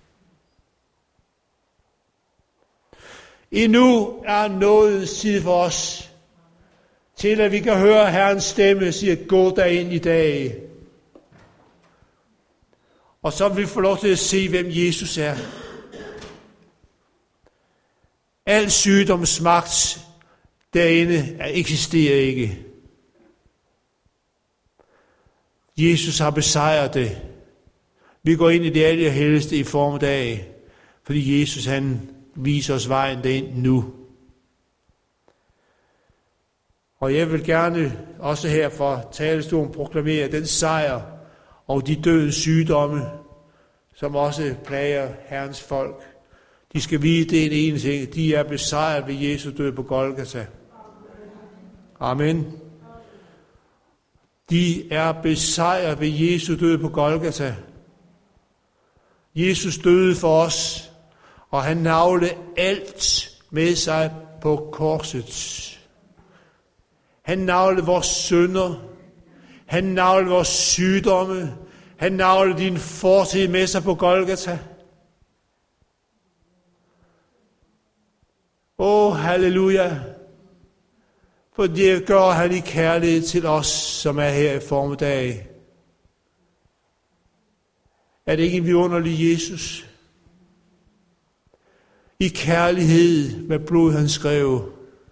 Endnu er nådens tid for os, til at vi kan høre Herrens stemme sige, gå derind i dag. Og så vil vi få lov til at se, hvem Jesus er. Al sygdomsmagt derinde eksisterer ikke. Jesus har besejret det. Vi går ind i det allerhelligste i formiddag, fordi Jesus han viser os vejen derind nu. Og jeg vil gerne også her fra talerstolen proklamere den sejr og de døde sygdomme, som også plager Herrens folk. De skal vide, det er en ene ting. De er besejret ved Jesu død på Golgata. Amen. De er besejret ved Jesu død på Golgata. Jesus døde for os, og han naglede alt med sig på korset. Han naglede vores synder. Han naglede vores sygdomme. Han naglede din fortid med sig på Golgata. Halleluja. For det gør han i kærlighed til os, som er her i formiddag. Er det ikke en vidunderlig Jesus? I kærlighed med blod han skrev.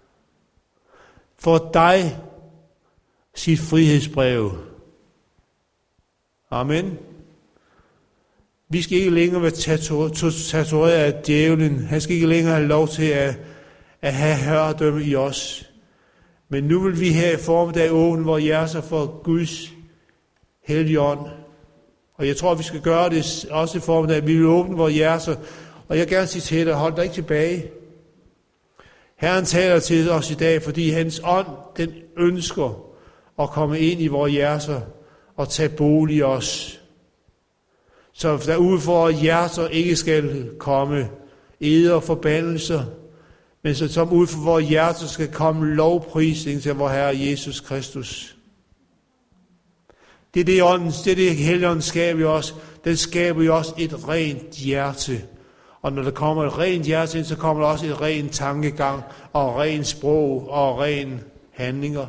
For dig sit frihedsbrev. Amen. Vi skal ikke længere være tatoveret af djævlen. Han skal ikke længere have lov til at have herredømme i os. Men nu vil vi her i formiddag åbne vores hjerter for Guds hellige ånd. Og jeg tror, vi skal gøre det også i formiddag. Vi vil åbne vores hjerter. Og jeg vil gerne sige til dig, hold dig ikke tilbage. Herren taler til os i dag, fordi hans ånd, den ønsker at komme ind i vores hjerter og tage bolig i os. Så der ude for vores hjerter ikke skal komme eder og forbandelser, men så som ude for vores hjerter skal komme lovprisning til vor Herre Jesus Kristus. Det er det åndens, det er det Helligånden skaber i os. Den skaber i os et rent hjerte. Og når der kommer et rent hjerte ind, så kommer der også et rent tankegang, og rent sprog, og ren handlinger.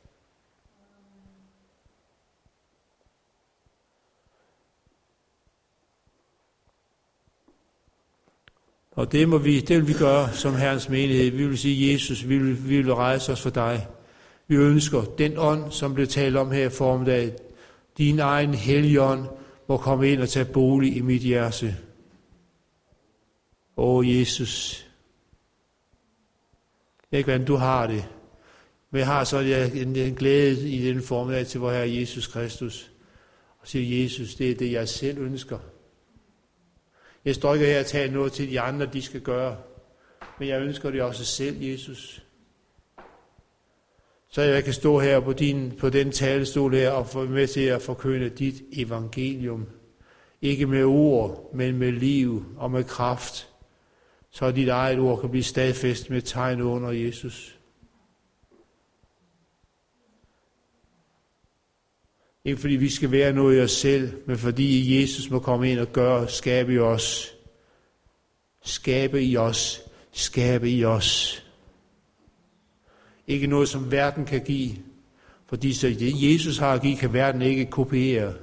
Og det vil vi gøre som Herrens menighed. Vi vil sige, Jesus, vi vil rejse os for dig. Vi ønsker den ånd, som blev talt om her i formiddag, din egen hellige ånd, må komme ind og tage bolig i mit hjerte. Jesus. Jeg ved ikke, hvordan du har det. Men jeg har så en glæde i den formiddag til vor Herre Jesus Kristus. Og siger, Jesus, det er det, jeg selv ønsker. Jeg står ikke her og taler noget til de andre, de skal gøre. Men jeg ønsker det også selv, Jesus. Så jeg kan stå her på den talestol her og få med til at forkynde dit evangelium. Ikke med ord, men med liv og med kraft. Så dit eget ord kan blive stadfæstet med tegn under Jesus. Ikke fordi vi skal være noget i os selv, men fordi Jesus må komme ind og skabe i os. Skabe i os. Skabe i os. Ikke noget, som verden kan give. Fordi så det Jesus har at give, kan verden ikke kopiere.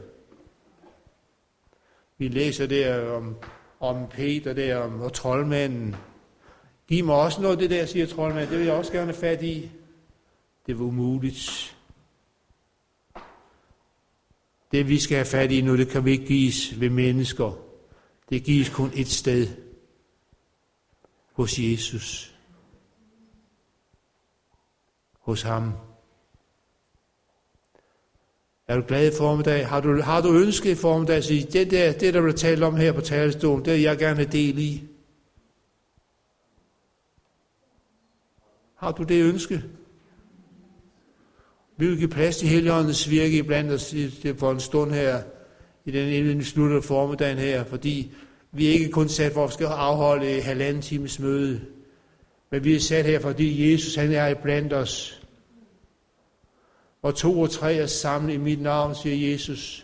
Vi læser der om Peter der, og troldmanden. Giv mig også noget af det der, siger troldmanden. Det vil jeg også gerne have fat i. Det var umuligt. Det vi skal have fat i nu, det kan vi ikke gives ved mennesker. Det gives kun et sted. Hos Jesus. Hos ham. Er du glad i formiddag? Har du ønsket i formiddag at sige, det der bliver talt om her på talerstolen, det vil jeg gerne have del i? Har du det ønske? Vi vil give plads til Helligåndens virke iblandt os for en stund her, inden vi slutter formiddagen her, fordi vi er ikke kun sat for at skal afholde 1,5 times møde, men vi er sat her, fordi Jesus han er iblandt os. Og 2 og 3 er samlet i mit navn, siger Jesus.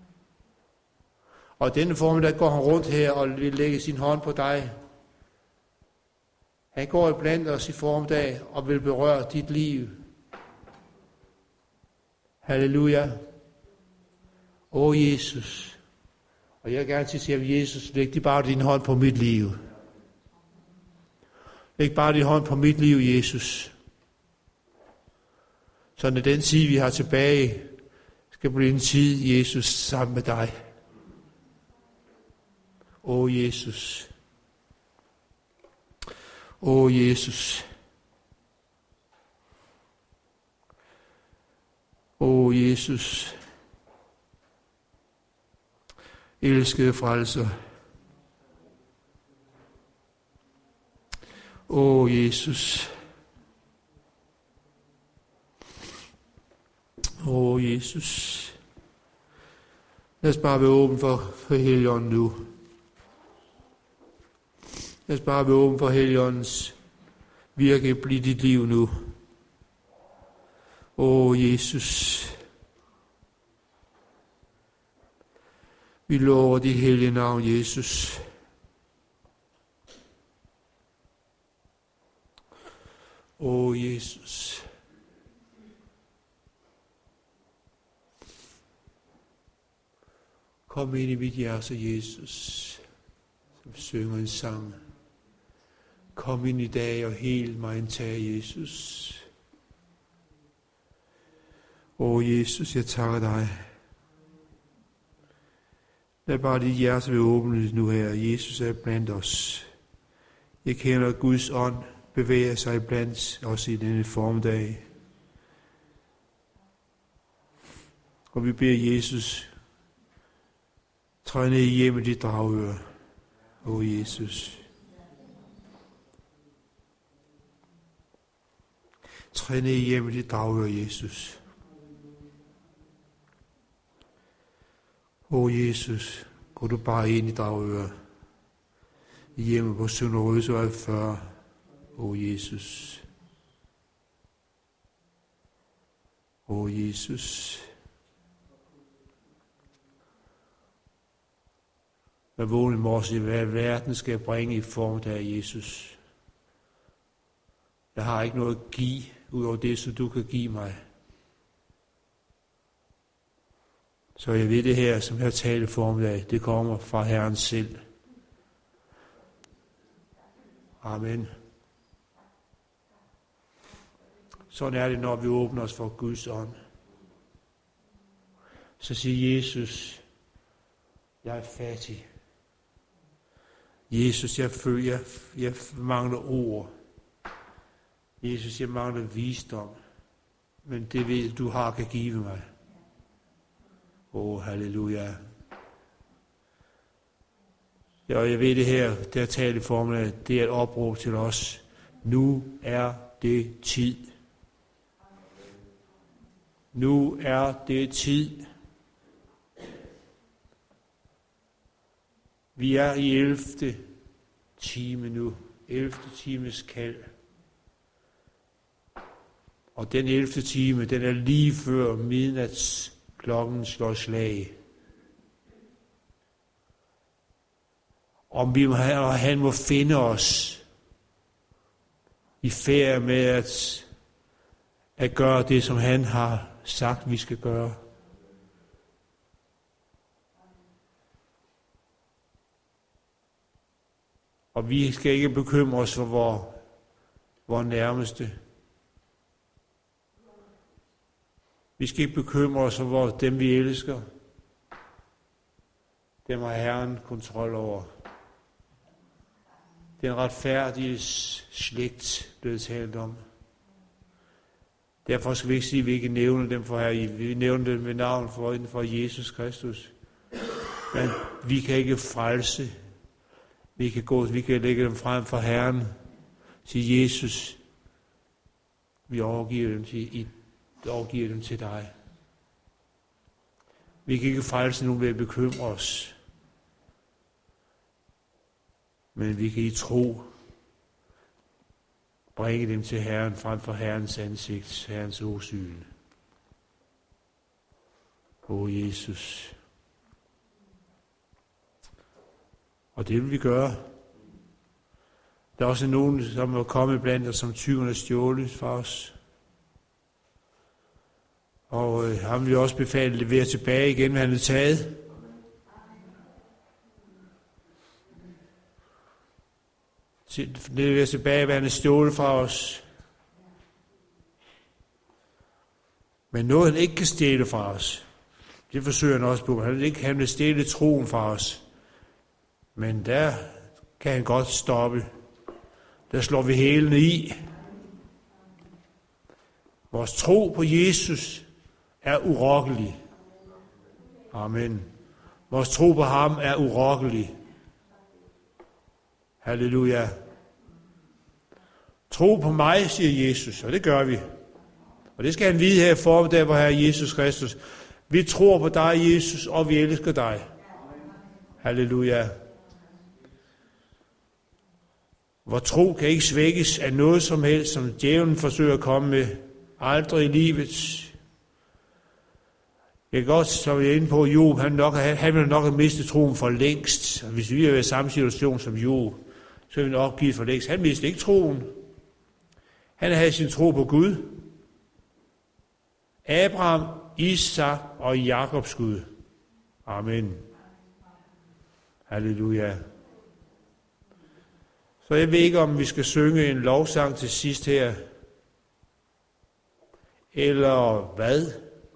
Og denne formiddag går han rundt her og vil lægge sin hånd på dig. Han går iblandt os i formiddag og vil berøre dit liv. Halleluja. Jesus. Og jeg vil gerne sige, Jesus, læg bare din hånd på mit liv. Læg bare din hånd på mit liv, Jesus. Så når den tid, vi har tilbage, skal blive en tid, Jesus, sammen med dig. Jesus. Jesus. Jesus. Elskede frelser. Jesus. Jesus. Lad os bare være åben for Helligånden nu. Lad os bare være åben for Helligåndens virke i dit liv nu. Jesus. Vi lover dit hellige navn, Jesus. Jesus. Kom ind i mit hjerte, Jesus, som synger en sang. Kom ind i dag og hel mig en tag, Jesus. Jesus, jeg takker dig. Lad bare dit hjerte være åbent nu her. Jesus er blandt os. Jeg kender, at Guds ånd bevæger sig blandt os i denne formiddag. Og vi beder Jesus, træd ned i hjemmet dit dragør. Jesus. Træd ned i hjemmet dit dragør, Jesus. Jesus, gå du bare ind i Dragør, i hjemme på Sønder Rødsvej 40. Jesus. Jesus. Hvad vågen morges i hvad verden skal bringe i form af Jesus. Jeg har ikke noget at give, ud over det, som du kan give mig. Så jeg ved det her, som jeg taler formiddag, det kommer fra Herren selv. Amen. Sådan er det, når vi åbner os for Guds ånd. Så siger Jesus, jeg er fattig. Jesus, jeg mangler ord. Jesus, jeg mangler visdom. Men det ved du har kan give mig. Halleluja. Ja, og jeg ved det her, der taler formel, det er et opråb til os. Nu er det tid. Nu er det tid. Vi er i 11. time nu. 11. times kald. Og den 11. time, den er lige før midnats klokken slår slag. Om vi må have, og han må finde os i færd med at gøre det, som han har sagt, vi skal gøre. Og vi skal ikke bekymre os for vor nærmeste. Vi skal ikke bekymre os for dem, vi elsker. Dem har Herren kontrol over. Den retfærdige slægt blev talt om. Derfor skal vi ikke sige, at vi ikke nævner dem for her. Vi nævner dem ved navn for Jesus Kristus. Men vi kan ikke frelse. Vi kan lægge dem frem for Herren. Sige, Jesus, vi overgiver dem til dig. Vi kan ikke frelse nogen ved at bekymre os. Men vi kan i tro bringe dem til Herren frem for Herrens ansigt, Herrens åsyn. Jesus. Og det vil vi gøre. Der er også nogen, som er kommet blandt os, som tyverne stjålet fra os. Og ham vil også befale at levere tilbage igen, hvad han er taget. Levere tilbage, hvad han er stjålet fra os. Men noget, han ikke kan stjæle fra os, det forsøger han også på. Han vil stjæle troen fra os. Men der kan han godt stoppe. Der slår vi hælene i. Vores tro på Jesus er urokkelig. Amen. Vores tro på ham er urokkelig. Halleluja. Tro på mig, siger Jesus, og det gør vi. Og det skal han vide her i formiddag, hvor Herre Jesus Kristus. Vi tror på dig, Jesus, og vi elsker dig. Halleluja. Vor tro kan ikke svækkes af noget som helst, som djævlen forsøger at komme med. Aldrig i livet. Jeg kan godt, som jeg er inde på, Job, han ville nok have mistet troen for længst. Og hvis vi havde været i samme situation som Job, så ville vi nok give for længst. Han mistede ikke troen. Han havde sin tro på Gud. Abraham, Isak og Jakobs Gud. Amen. Halleluja. Så jeg ved ikke, om vi skal synge en lovsang til sidst her. Eller hvad?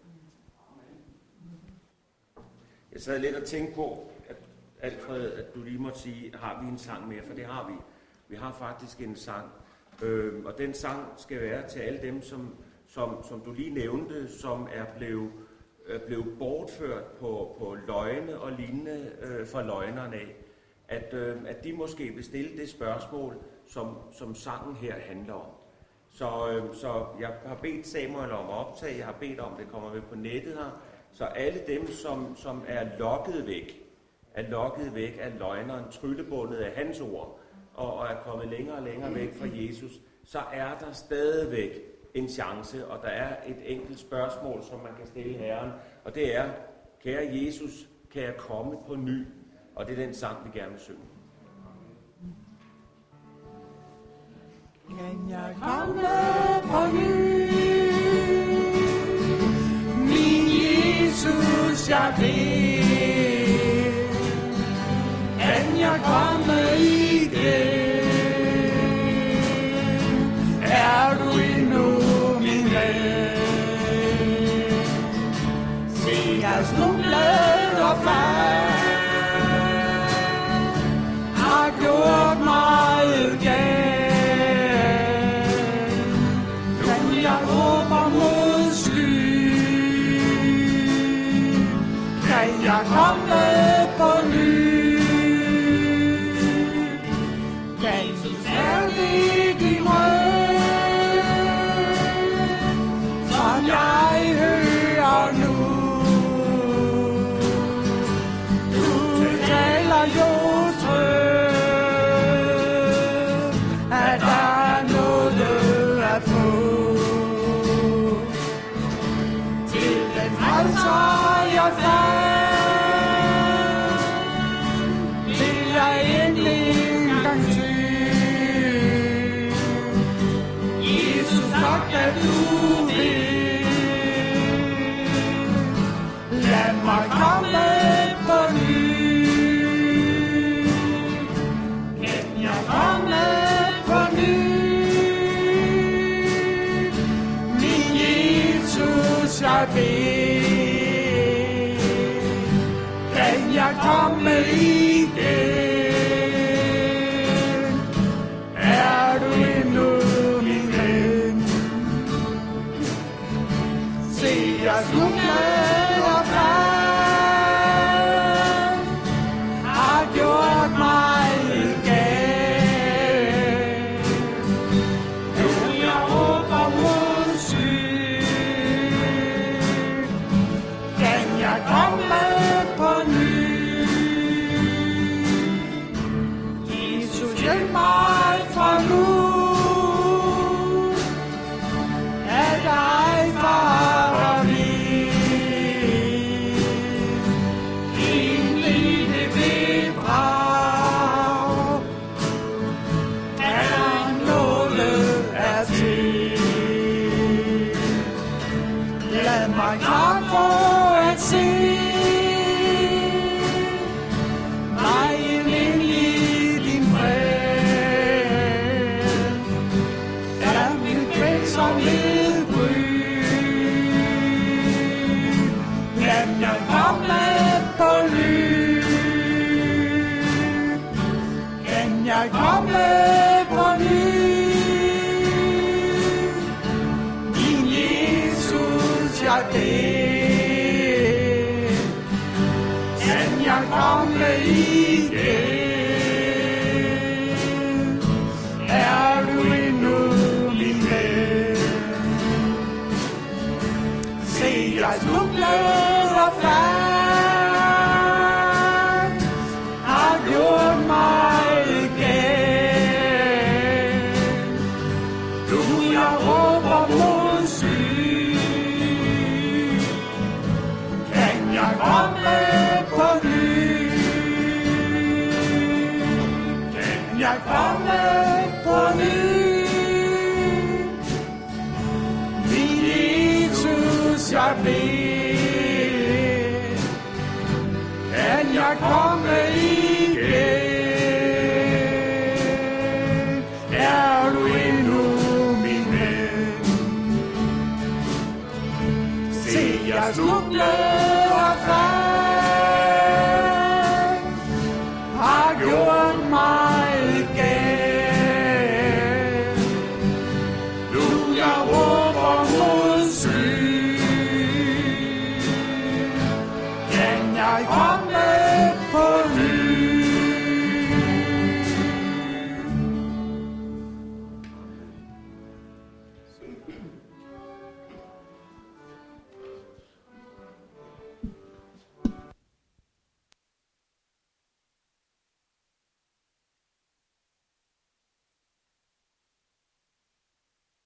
Jeg sad lidt og tænkte på, at Alfred, at du lige måtte sige, har vi en sang mere? For det har vi. Vi har faktisk en sang. Og den sang skal være til alle dem, som du lige nævnte, som er blevet bortført på løgne og lignende fra løgnerne af. At de måske vil stille det spørgsmål, som sangen her handler om. Så jeg har bedt Samuel om at optage, jeg har bedt om, det kommer med på nettet her, så alle dem, som er lokket væk af løgneren, tryllebundet af hans ord, og er kommet længere og længere væk fra Jesus, så er der stadigvæk en chance, og der er et enkelt spørgsmål, som man kan stille Herren, og det er, kære Jesus, kan jeg komme på ny? Og det er den sang, vi gerne vil synge. Kan jeg komme på ny? Min Jesus, jeg vil. Kan jeg komme igen? Er du endnu min ven? Se, jeg snublet og faldt. Gjort meget galt, men jeg håber mod sky. Kan jeg komme på ny? Jesus er det din rød, som jeg hører nu. Du taler jo kan jeg komme igen? Er du endnu min ven? snublet og faldt, har gjort mig gal. Nu jeg råber mod syn, kan jeg komme på ny. Jesus, hjælp mig fra nu, at jeg farer vild. Din lille bedrag, er nåde er til. Lad mig klart få at se mig ind i din fred. Er min kvæl som nedbryd, lad mig komme på ny. Kan jeg komme på ny? Din Jesus, jeg beder, kan jeg komme igen? Er du endnu min ven? Se, jeg snublet og faldt, har gjort mig gal. Nu jeg råber mod syn, kan jeg komme på ny? Kan jeg komme på ny? Min Jesus, jeg beder, kan jeg komme igen? Er du endnu min ven? Se, jeg snublet og faldt, har gjort mig gal. Nu jeg råber mod syn, kan jeg komme